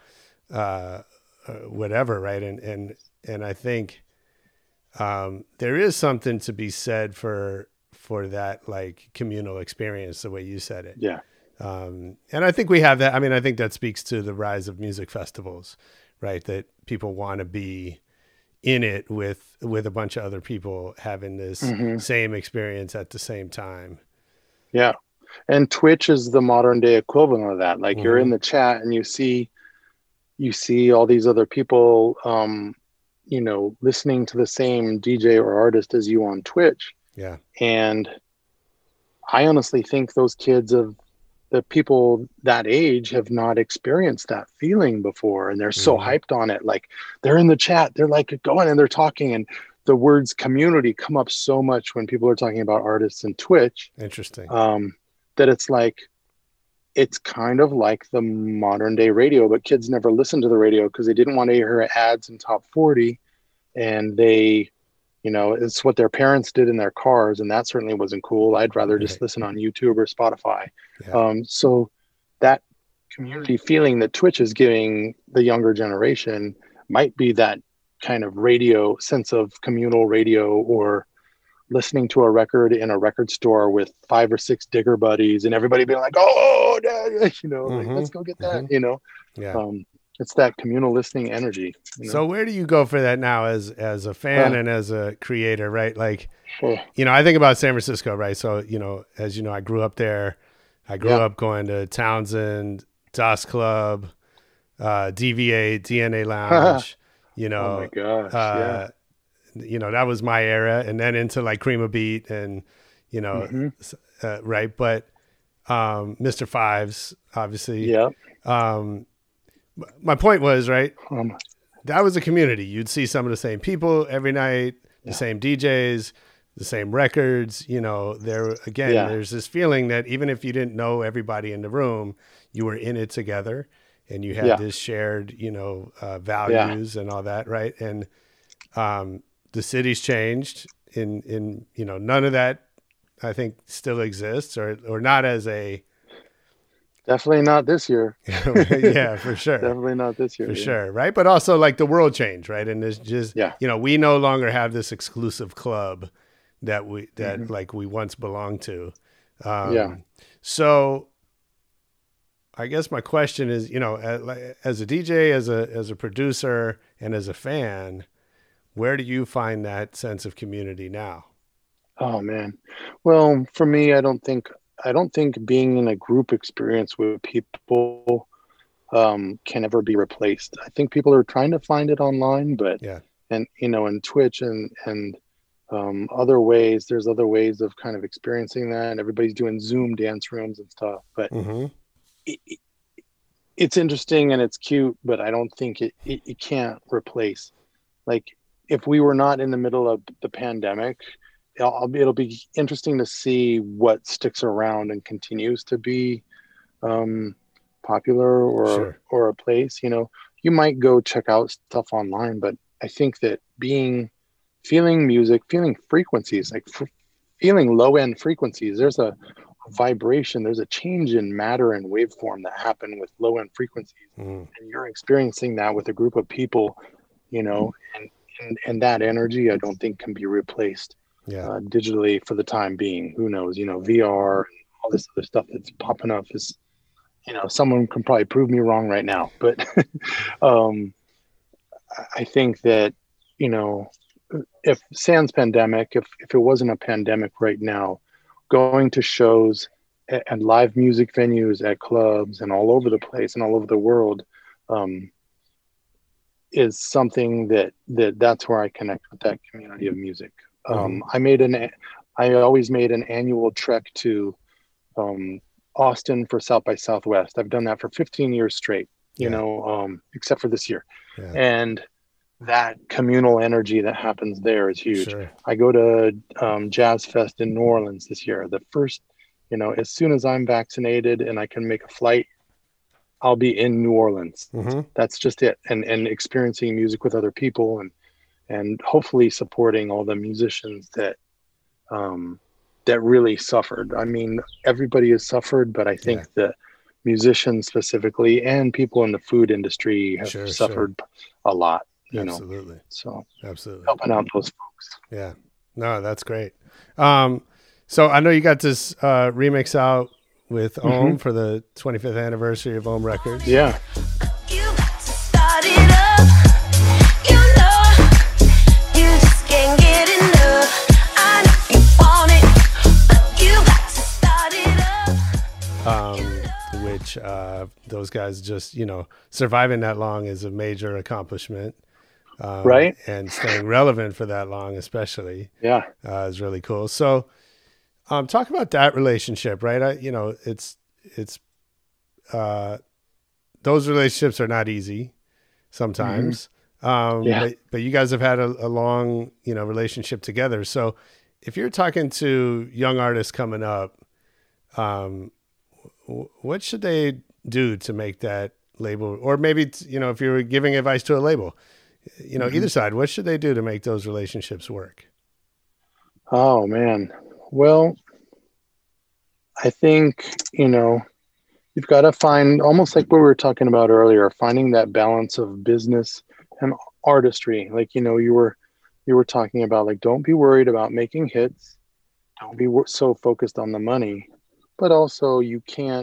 Speaker 9: whatever. Right. And I think, there is something to be said for that, like communal experience, the way you said it.
Speaker 2: Yeah.
Speaker 9: And I think we have that. I mean, I think that speaks to the rise of music festivals, right? That people want to be in it with a bunch of other people having this same experience at the same time.
Speaker 2: Yeah. And Twitch is the modern day equivalent of that. Like you're in the chat and you see all these other people, you know, listening to the same DJ or artist as you on Twitch.
Speaker 9: Yeah.
Speaker 2: And I honestly think those kids of the people that age have not experienced that feeling before. And they're so hyped on it. Like they're in the chat, they're like going and they're talking, and the words community come up so much when people are talking about artists in Twitch.
Speaker 9: Interesting.
Speaker 2: That it's like, it's kind of like the modern day radio, but kids never listened to the radio because they didn't want to hear ads in top 40. And they, you know, it's what their parents did in their cars. And that certainly wasn't cool. I'd rather just listen on YouTube or Spotify.
Speaker 9: Yeah.
Speaker 2: So that community feeling that Twitch is giving the younger generation might be that kind of radio sense of communal radio, or listening to a record in a record store with 5 or 6 digger buddies and everybody being like, oh, you know, like, let's go get that, you know?
Speaker 9: Yeah.
Speaker 2: It's that communal listening energy. You know?
Speaker 9: So where do you go for that now as a fan and as a creator, right? Like, you know, I think about San Francisco, right? So, you know, as you know, I grew up there. I grew up going to Townsend, Das Club, DV8, DNA Lounge, you know.
Speaker 2: Oh my gosh.
Speaker 9: You know, that was my era. And then into like Cream of Beat and, you know, right. But Mr. Fives, obviously.
Speaker 2: Yeah.
Speaker 9: My point was, right, that was a community. You'd see some of the same people every night, the same DJs, the same records. You know, there's this feeling that even if you didn't know everybody in the room, you were in it together and you had this shared, you know, values and all that, right? And the city's changed in, you know, none of that, I think, still exists or not as a
Speaker 2: Definitely not this year.
Speaker 9: Yeah, for sure.
Speaker 2: Definitely not this year.
Speaker 9: For sure, right? But also like the world changed, right? And there's just,
Speaker 2: Yeah.
Speaker 9: you know, we no longer have this exclusive club that like we once belonged to.
Speaker 2: Yeah.
Speaker 9: So I guess my question is, you know, as a DJ, as a producer, and as a fan, where do you find that sense of community now?
Speaker 2: Oh man. Well, for me, I don't think being in a group experience with people can ever be replaced. I think people are trying to find it online, but and you know, in Twitch and other ways, there's other ways of kind of experiencing that. And everybody's doing Zoom dance rooms and stuff, but it's interesting and it's cute, but I don't think it can't replace. Like if we were not in the middle of the pandemic, it'll be interesting to see what sticks around and continues to be popular or a place. You know, you might go check out stuff online, but I think that feeling music, feeling frequencies, like feeling low end frequencies, there's a vibration, there's a change in matter and waveform that happen with low end frequencies, and you're experiencing that with a group of people, you know, and that energy I don't think can be replaced digitally for the time being. Who knows, you know, VR and all this other stuff that's popping up is, you know, someone can probably prove me wrong right now, but I think that, you know, if sans pandemic, if it wasn't a pandemic right now, going to shows and live music venues at clubs and all over the place and all over the world is something that's where I connect with that community of music. I always made an annual trek to Austin for South by Southwest. I've done that for 15 years straight, you know, except for this year. And that communal energy that happens there is huge. I go to Jazz Fest in New Orleans this year. The first, you know, as soon as I'm vaccinated and I can make a flight, I'll be in New Orleans. That's just it. And experiencing music with other people and hopefully supporting all the musicians that really suffered. I mean, everybody has suffered, but I think that musicians specifically and people in the food industry have suffered a lot. You
Speaker 9: absolutely.
Speaker 2: Know? So
Speaker 9: absolutely
Speaker 2: helping out those folks.
Speaker 9: Yeah, no, that's great. So I know you got this remix out with Ohm for the 25th anniversary of Ohm Records.
Speaker 2: Yeah.
Speaker 10: You got to start it up. You know, you just can't get enough. I know you want it, but you got to start it up.
Speaker 9: Which those guys just, you know, surviving that long is a major accomplishment.
Speaker 2: Right.
Speaker 9: And staying relevant for that long, especially, is really cool. So, talk about that relationship, right? You know, it's those relationships are not easy sometimes. But you guys have had a long, you know, relationship together. So if you're talking to young artists coming up, what should they do to make that label? Or maybe, you know, if you're giving advice to a label, you know, either side, what should they do to make those relationships work?
Speaker 2: Oh man. Well, I think, you know, you've got to find, almost like what we were talking about earlier, finding that balance of business and artistry. Like, you know, you were talking about, like, don't be worried about making hits. Don't be so focused on the money, but also you can't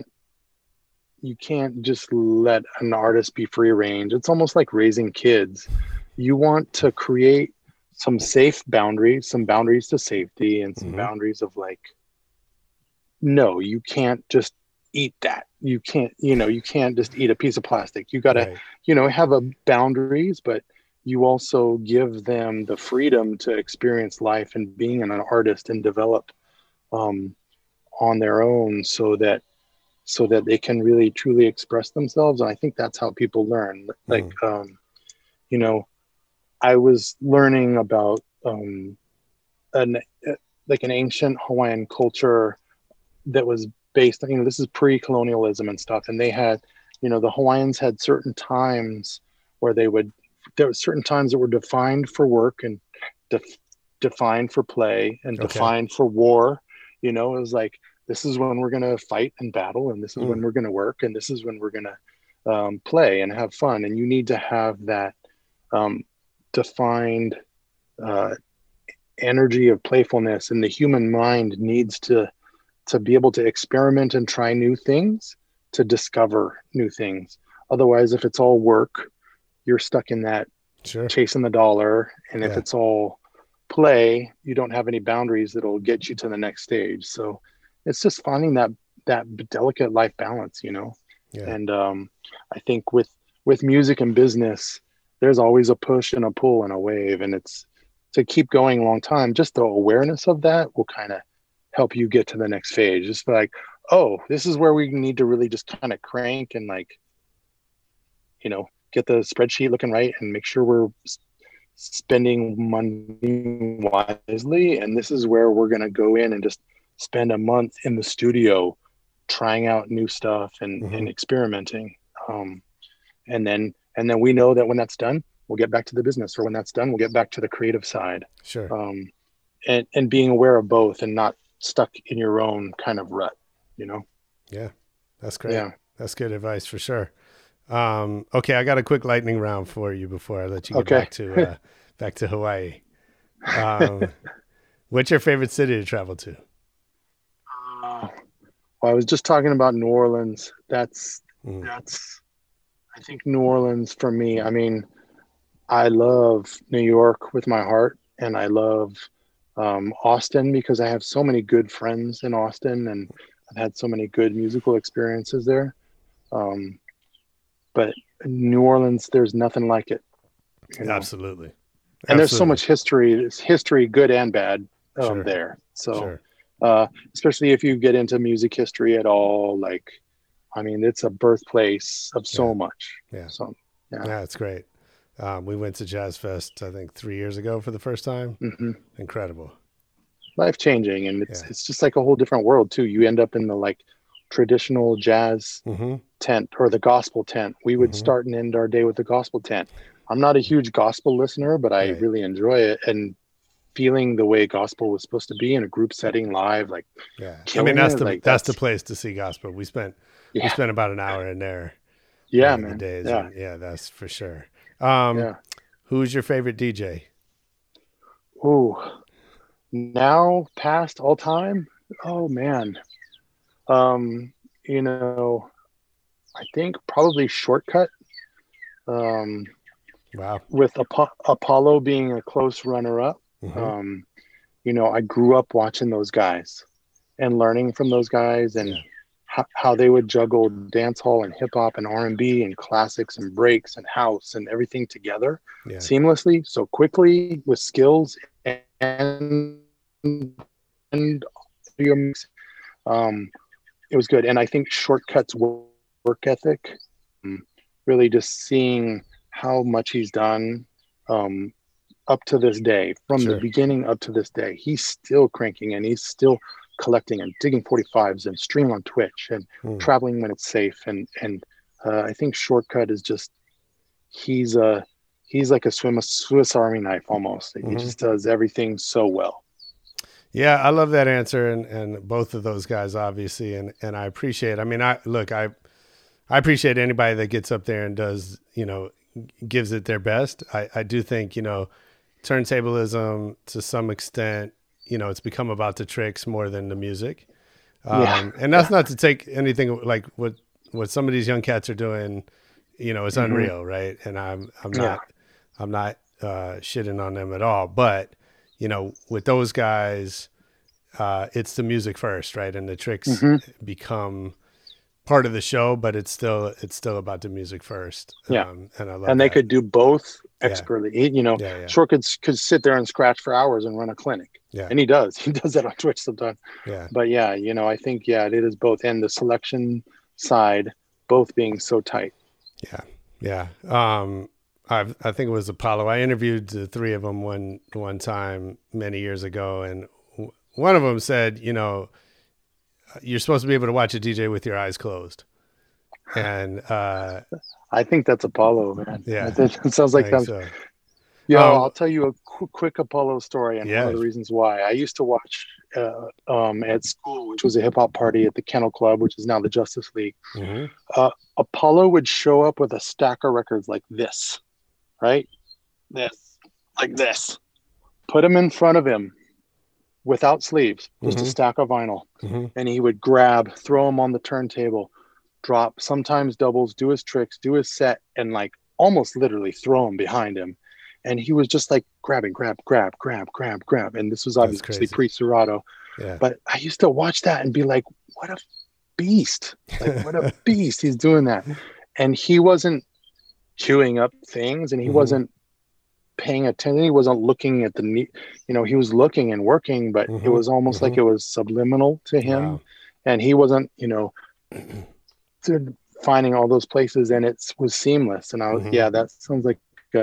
Speaker 2: just let an artist be free range. It's almost like raising kids. You want to create some safe boundaries, some boundaries to safety and some boundaries of like, no, you can't just eat that. You can't, you know, you can't just eat a piece of plastic. You got to, you know, have boundaries, but you also give them the freedom to experience life and being an artist and develop on their own so that they can really truly express themselves. And I think that's how people learn. Like, you know, I was learning about an ancient Hawaiian culture that was based on, you know, this is pre-colonialism and stuff. And they had, you know, the Hawaiians had certain times where there were certain times that were defined for work and defined for play and defined for war. You know, it was like this is when we're going to fight and battle, and this is when we're going to work, and this is when we're going to play and have fun. And you need to have that defined energy of playfulness, and the human mind needs to be able to experiment and try new things, to discover new things. Otherwise, if it's all work, you're stuck in that chasing the dollar. And if it's all play, you don't have any boundaries that'll get you to the next stage. So it's just finding that delicate life balance, you know? Yeah. And I think with music and business, there's always a push and a pull and a wave, and it's to keep going a long time. Just the awareness of that will kind of help you get to the next phase. Just like, oh, this is where we need to really just kind of crank and, like, you know, get the spreadsheet looking right and make sure we're spending money wisely. And this is where we're going to go in and just spend a month in the studio trying out new stuff and experimenting. And then we know that when that's done, we'll get back to the business, or when that's done, we'll get back to the creative side.
Speaker 9: Sure.
Speaker 2: And being aware of both and not stuck in your own kind of rut, you know?
Speaker 9: Yeah, that's great.
Speaker 2: Yeah.
Speaker 9: That's good advice for sure. Okay. I got a quick lightning round for you before I let you get back to Hawaii. What's your favorite city to travel to?
Speaker 2: Well, I was just talking about New Orleans. That's I think New Orleans for me. I mean, I love New York with my heart, and I love Austin because I have so many good friends in Austin, and I've had so many good musical experiences there. But New Orleans, there's nothing like it. You know?
Speaker 9: Absolutely.
Speaker 2: And there's so much history. There's history, good and bad, there. So, especially if you get into music history at all, like, I mean, it's a birthplace of so much.
Speaker 9: Yeah.
Speaker 2: So,
Speaker 9: yeah, it's great. We went to Jazz Fest, I think 3 years ago for the first time. Mm-hmm. Incredible.
Speaker 2: Life-changing. And it's just like a whole different world too. You end up in the, like, traditional jazz tent or the gospel tent. We would start and end our day with the gospel tent. I'm not a huge gospel listener, but I really enjoy it, and feeling the way gospel was supposed to be in a group setting live, like,
Speaker 9: I mean, that's the place to see gospel. We spent about an hour in there.
Speaker 2: Yeah, man.
Speaker 9: Days.
Speaker 2: Yeah.
Speaker 9: And, that's for sure. Who's your favorite DJ?
Speaker 2: Oh, now, past, all time. Oh man. You know, I think probably Shortcut.
Speaker 9: Wow.
Speaker 2: With Apollo being a close runner-up. You know, I grew up watching those guys and learning from those guys, and how they would juggle dance hall and hip hop and R&B and classics and breaks and house and everything together seamlessly, so quickly, with skills and video mix. It was good. And I think Shortcut's work ethic, really just seeing how much he's done up to this day, from the beginning up to this day, he's still cranking, and he's still collecting and digging 45s and streaming on Twitch and traveling when it's safe. And I think Shortcut is just, he's like a Swiss Army knife almost. He just does everything so well.
Speaker 9: Yeah, I love that answer, and both of those guys, obviously, and I appreciate. I mean, I appreciate anybody that gets up there and does, you know, gives it their best. I do think, you know, turntablism to some extent, you know, it's become about the tricks more than the music, and that's not to take anything, like what some of these young cats are doing, you know, it's unreal, right? And I'm not shitting on them at all, but you know, with those guys, it's the music first, right? And the tricks become part of the show, but it's still about the music first.
Speaker 2: Yeah.
Speaker 9: And I love
Speaker 2: and they could do both expertly. You know, Short could sit there and scratch for hours and run a clinic. Yeah. And he does that on Twitch sometimes. Yeah. But yeah, you know, I think, it is both, and the selection side, both being so tight.
Speaker 9: Yeah. Yeah. I think it was Apollo. I interviewed the three of them one time many years ago, and one of them said, you know, you're supposed to be able to watch a DJ with your eyes closed. And
Speaker 2: I think that's Apollo, man.
Speaker 9: Yeah,
Speaker 2: it sounds like that.
Speaker 9: So.
Speaker 2: I'll tell you a quick Apollo story, and one of the reasons why. I used to watch at school, which was a hip hop party at the Kennel Club, which is now the Justice League. Apollo would show up with a stack of records like this, right? Like this. Put them in front of him without sleeves, just a stack of vinyl. And he would throw them on the turntable, drop, sometimes doubles, do his tricks, do his set, and like almost literally throw them behind him. And he was just like grabbing, grab. And this was obviously pre-Serato. Yeah. But I used to watch that and be like, what a beast. Like, what a beast. He's doing that. And he wasn't chewing up things, and he wasn't paying attention. He wasn't looking at he was looking and working, but it was almost like it was subliminal to him. Wow. And he wasn't, finding all those places, and it was seamless. And I was, that sounds like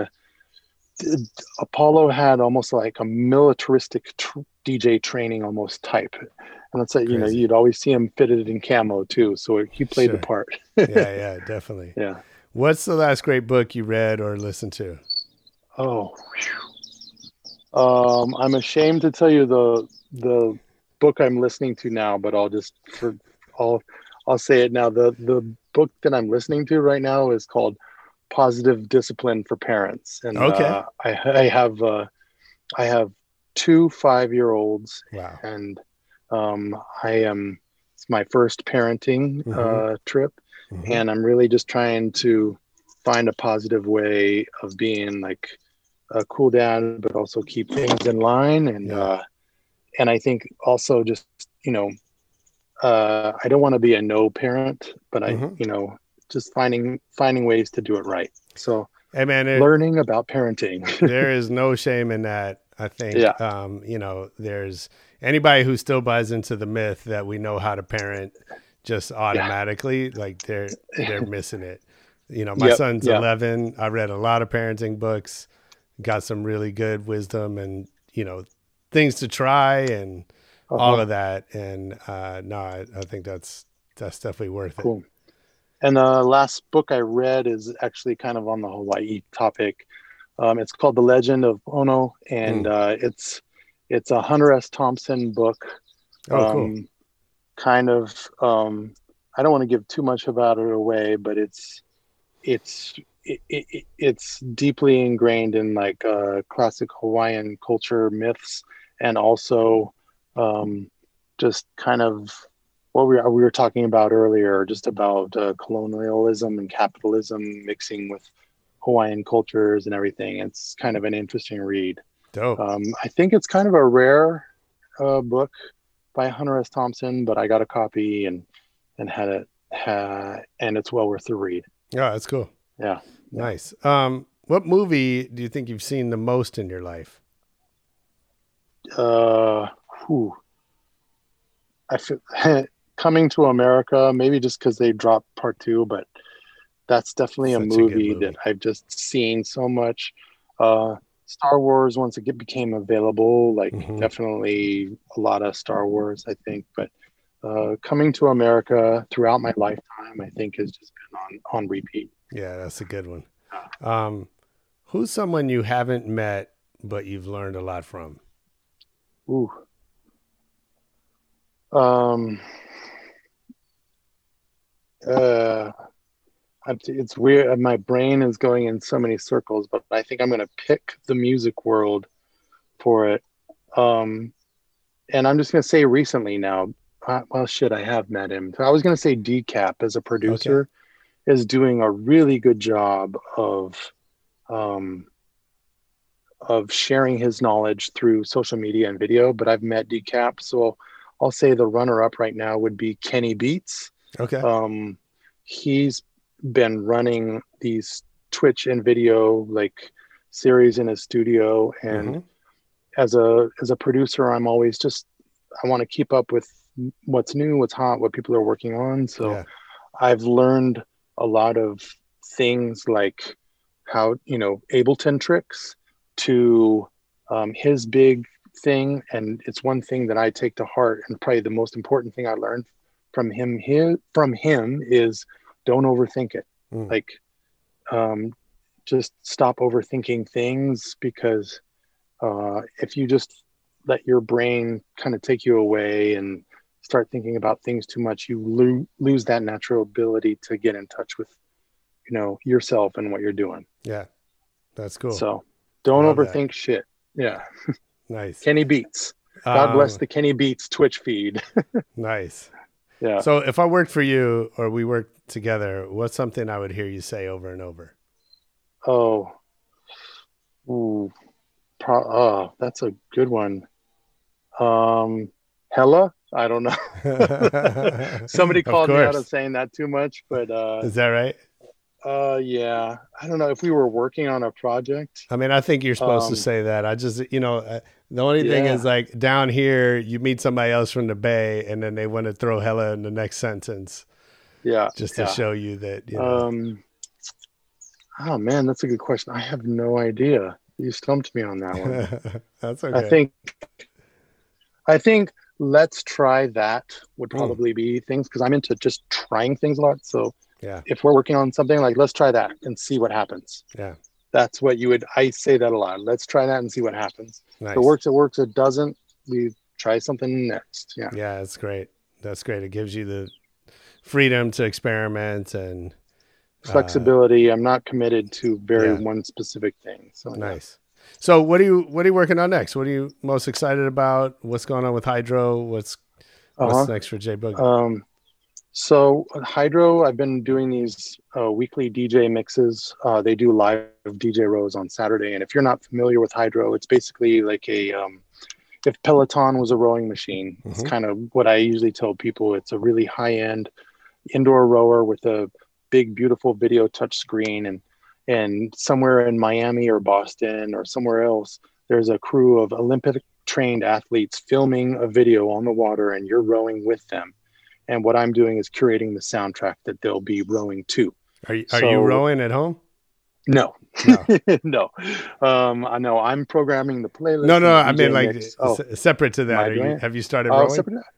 Speaker 2: Apollo had almost like a militaristic DJ training almost type. And that's like, you'd always see him fitted in camo too. So he played the part.
Speaker 9: Yeah, definitely.
Speaker 2: Yeah.
Speaker 9: What's the last great book you read or listened to?
Speaker 2: I'm ashamed to tell you the book I'm listening to now, but I'll say it now. The book that I'm listening to right now is called Positive Discipline for Parents. And I have 2 5-year-olds. Wow. And it's my first parenting trip. And I'm really just trying to find a positive way of being like a cool dad, but also keep things in line. And I think also just, I don't want to be a no parent, but just finding ways to do it right. So
Speaker 9: hey man,
Speaker 2: learning about parenting.
Speaker 9: There is no shame in that. I think, there's anybody who still buys into the myth that we know how to parent just automatically, like they're missing it. My son's 11. I read a lot of parenting books, got some really good wisdom and, things to try and all of that. And I think that's definitely worth it.
Speaker 2: And the last book I read is actually kind of on the Hawaii topic. It's called The Legend of Ono, and it's a Hunter S. Thompson book.
Speaker 9: Cool.
Speaker 2: Kind of, I don't want to give too much about it away, but it's deeply ingrained in like classic Hawaiian culture myths, and also just kind of what we were talking about earlier, just about colonialism and capitalism mixing with Hawaiian cultures and everything. It's kind of an interesting read.
Speaker 9: Dope.
Speaker 2: I think it's kind of a rare book by Hunter S. Thompson, but I got a copy and had it, and it's well worth the read.
Speaker 9: Yeah, that's cool.
Speaker 2: Yeah.
Speaker 9: Nice. What movie do you think you've seen the most in your life?
Speaker 2: I feel Coming to America, maybe just because they dropped part 2, but that's definitely a movie that I've just seen so much. Star Wars, once it became available, like definitely a lot of Star Wars, I think. But Coming to America throughout my lifetime, I think has just been on repeat.
Speaker 9: Yeah, that's a good one. Who's someone you haven't met but you've learned a lot from?
Speaker 2: Ooh. It's weird. My brain is going in so many circles, but I think I'm going to pick the music world for it. And I'm just going to say recently now, I have met him. So I was going to say Decap as a producer is doing a really good job of sharing his knowledge through social media and video, but I've met Decap. So I'll say the runner up right now would be Kenny Beats.
Speaker 9: Okay.
Speaker 2: He's been running these Twitch and video like series in his studio, and as a producer, I'm always I want to keep up with what's new, what's hot, what people are working on. So I've learned a lot of things like how, Ableton tricks to his big thing, and it's one thing that I take to heart, and probably the most important thing I learned from him is don't overthink it. Like just stop overthinking things, because if you just let your brain kind of take you away and start thinking about things too much, you lose that natural ability to get in touch with, yourself and what you're doing.
Speaker 9: Yeah, that's cool.
Speaker 2: So don't overthink shit. Yeah.
Speaker 9: Nice.
Speaker 2: Kenny Beats. God bless the Kenny Beats Twitch feed.
Speaker 9: Nice.
Speaker 2: Yeah.
Speaker 9: So if I worked for you or we worked together, what's something I would hear you say over and over?
Speaker 2: That's a good one. Hella? I don't know. Somebody called me out of saying that too much, but
Speaker 9: is that right?
Speaker 2: Yeah. I don't know if we were working on a project.
Speaker 9: I mean, I think you're supposed to say that. I just, the only thing is, like, down here, you meet somebody else from the Bay, and then they want to throw hella in the next sentence.
Speaker 2: Yeah.
Speaker 9: Just to show you that,
Speaker 2: oh man, that's a good question. I have no idea. You stumped me on that one.
Speaker 9: That's okay.
Speaker 2: I think let's try that would probably be things, because I'm into just trying things a lot. So
Speaker 9: yeah,
Speaker 2: if we're working on something, like, let's try that and see what happens.
Speaker 9: Yeah.
Speaker 2: That's what I say that a lot. Let's try that and see what happens.
Speaker 9: Nice.
Speaker 2: If it works, it works. If it doesn't, we try something next. Yeah.
Speaker 9: Yeah, that's great. That's great. It gives you the freedom to experiment and
Speaker 2: flexibility. I'm not committed to one specific thing. So
Speaker 9: nice. So what are you working on next? What are you most excited about? What's going on with Hydro? What's next for J Boogie?
Speaker 2: So Hydro, I've been doing these weekly DJ mixes. They do live DJ rows on Saturday. And if you're not familiar with Hydro, it's basically like if Peloton was a rowing machine. It's kind of what I usually tell people. It's a really high-end indoor rower with a big, beautiful video touch screen. And somewhere in Miami or Boston or somewhere else, there's a crew of Olympic trained athletes filming a video on the water, and you're rowing with them. And what I'm doing is curating the soundtrack that they'll be rowing to.
Speaker 9: Are you rowing at home?
Speaker 2: No. No. I know I'm programming the playlist.
Speaker 9: No. I mean, like, separate to that. Have you started rowing?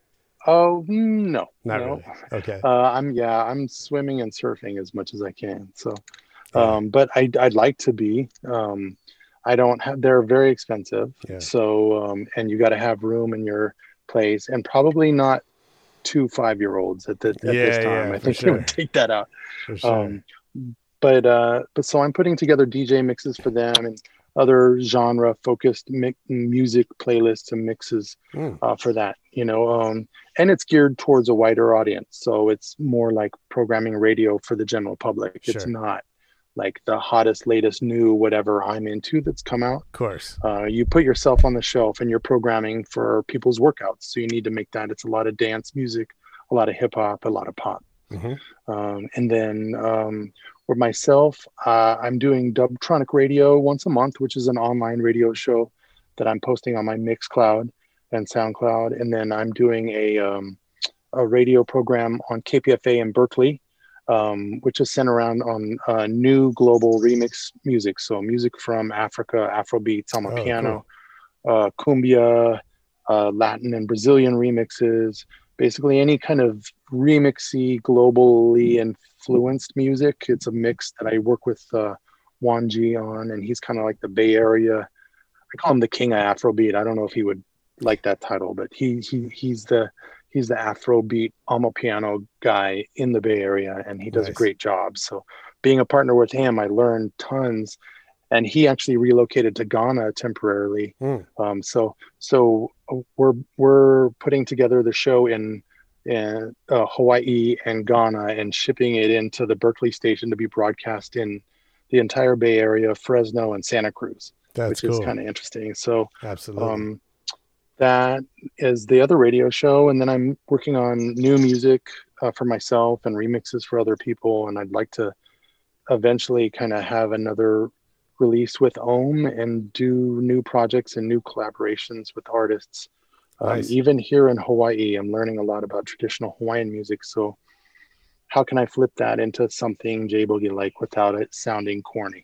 Speaker 2: No.
Speaker 9: Not really. Okay.
Speaker 2: I'm swimming and surfing as much as I can. So, but I'd like to be. They're very expensive. Yeah. So, and you got to have room in your place, and probably not 2 5-year-olds at this time. I think you would take that out.
Speaker 9: For sure.
Speaker 2: But so I'm putting together DJ mixes for them and other genre focused music playlists and mixes for that, and it's geared towards a wider audience. So it's more like programming radio for the general public. Sure. It's not like the hottest, latest, new, whatever I'm into that's come out.
Speaker 9: Of course.
Speaker 2: You put yourself on the shelf and you're programming for people's workouts. So you need to make that. It's a lot of dance music, a lot of hip hop, a lot of pop. And then with myself, I'm doing Dubtronic Radio once a month, which is an online radio show that I'm posting on my Mixcloud and SoundCloud. And then I'm doing a radio program on KPFA in Berkeley, which is centered around on new global remix music. So music from Africa, Afrobeats, Amapiano, cumbia, Latin and Brazilian remixes, basically any kind of remixy, globally influenced music. It's a mix that I work with Juan G on, and he's kind of like the Bay Area. I call him the king of Afrobeat. I don't know if he would like that title, but he's the Afrobeat Amapiano guy in the Bay Area, and he does a great job. So being a partner with him, I learned tons. And he actually relocated to Ghana temporarily. So we're putting together the show in Hawaii and Ghana and shipping it into the Berkeley station to be broadcast in the entire Bay Area, Fresno, and Santa Cruz. Which is kind of interesting. So
Speaker 9: absolutely.
Speaker 2: That is the other radio show. And then I'm working on new music for myself and remixes for other people. And I'd like to eventually kind of have another release with Ohm and do new projects and new collaborations with artists. Even here in Hawaii, I'm learning a lot about traditional Hawaiian music. So how can I flip that into something J Boogie like without it sounding corny?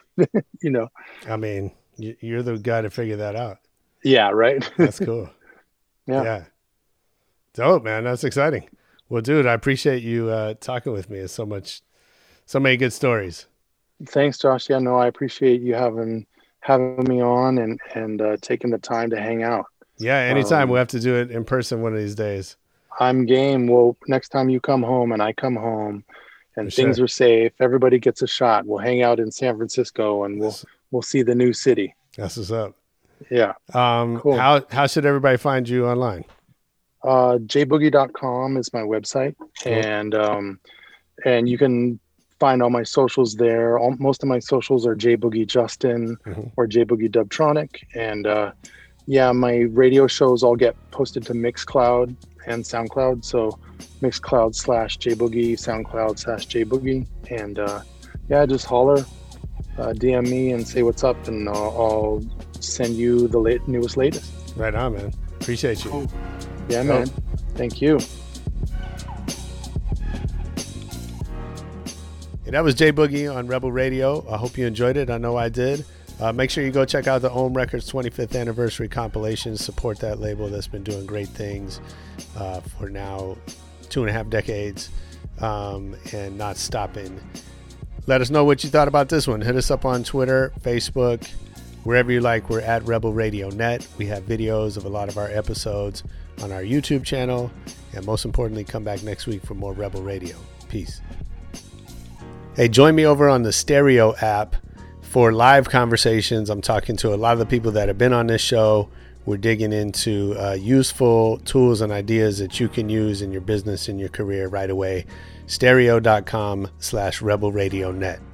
Speaker 9: I mean, you're the guy to figure that out.
Speaker 2: Yeah. Right.
Speaker 9: That's cool. Yeah. Dope, man. That's exciting. Well, dude, I appreciate you talking with me. It's so many good stories.
Speaker 2: Thanks, Josh. Yeah, no, I appreciate you having me on and taking the time to hang out.
Speaker 9: Yeah, anytime. We'll have to do it in person one of these days.
Speaker 2: I'm game. Well, next time you come home and I come home and things are safe, everybody gets a shot. We'll hang out in San Francisco and we'll see the new city.
Speaker 9: That's what's up.
Speaker 2: Yeah.
Speaker 9: Cool. How should everybody find you online?
Speaker 2: jboogie.com is my website. Cool. And you can find all my socials there. Most of my socials are JBoogie Justin or JBoogie Dubtronic. And my radio shows all get posted to Mixcloud and SoundCloud. So Mixcloud/JBoogie, SoundCloud/JBoogie. And just holler, DM me and say what's up, and I'll send you the latest.
Speaker 9: Right on, man. Appreciate you.
Speaker 2: Cool. Yeah, man. Thank you.
Speaker 9: Yeah, that was JBoogie on Rebel Radio. I hope you enjoyed it. I know I did. Make sure you go check out the Ohm Records 25th anniversary compilation. Support that label that's been doing great things for now 2.5 decades and not stopping. Let us know what you thought about this one. Hit us up on Twitter, Facebook, wherever you like. We're at Rebel Radio Net. We have videos of a lot of our episodes on our YouTube channel. And most importantly, come back next week for more Rebel Radio. Peace. Hey, join me over on the Stereo app for live conversations. I'm talking to a lot of the people that have been on this show. We're digging into useful tools and ideas that you can use in your business, in your career right away. Stereo.com/Rebel Radio Net.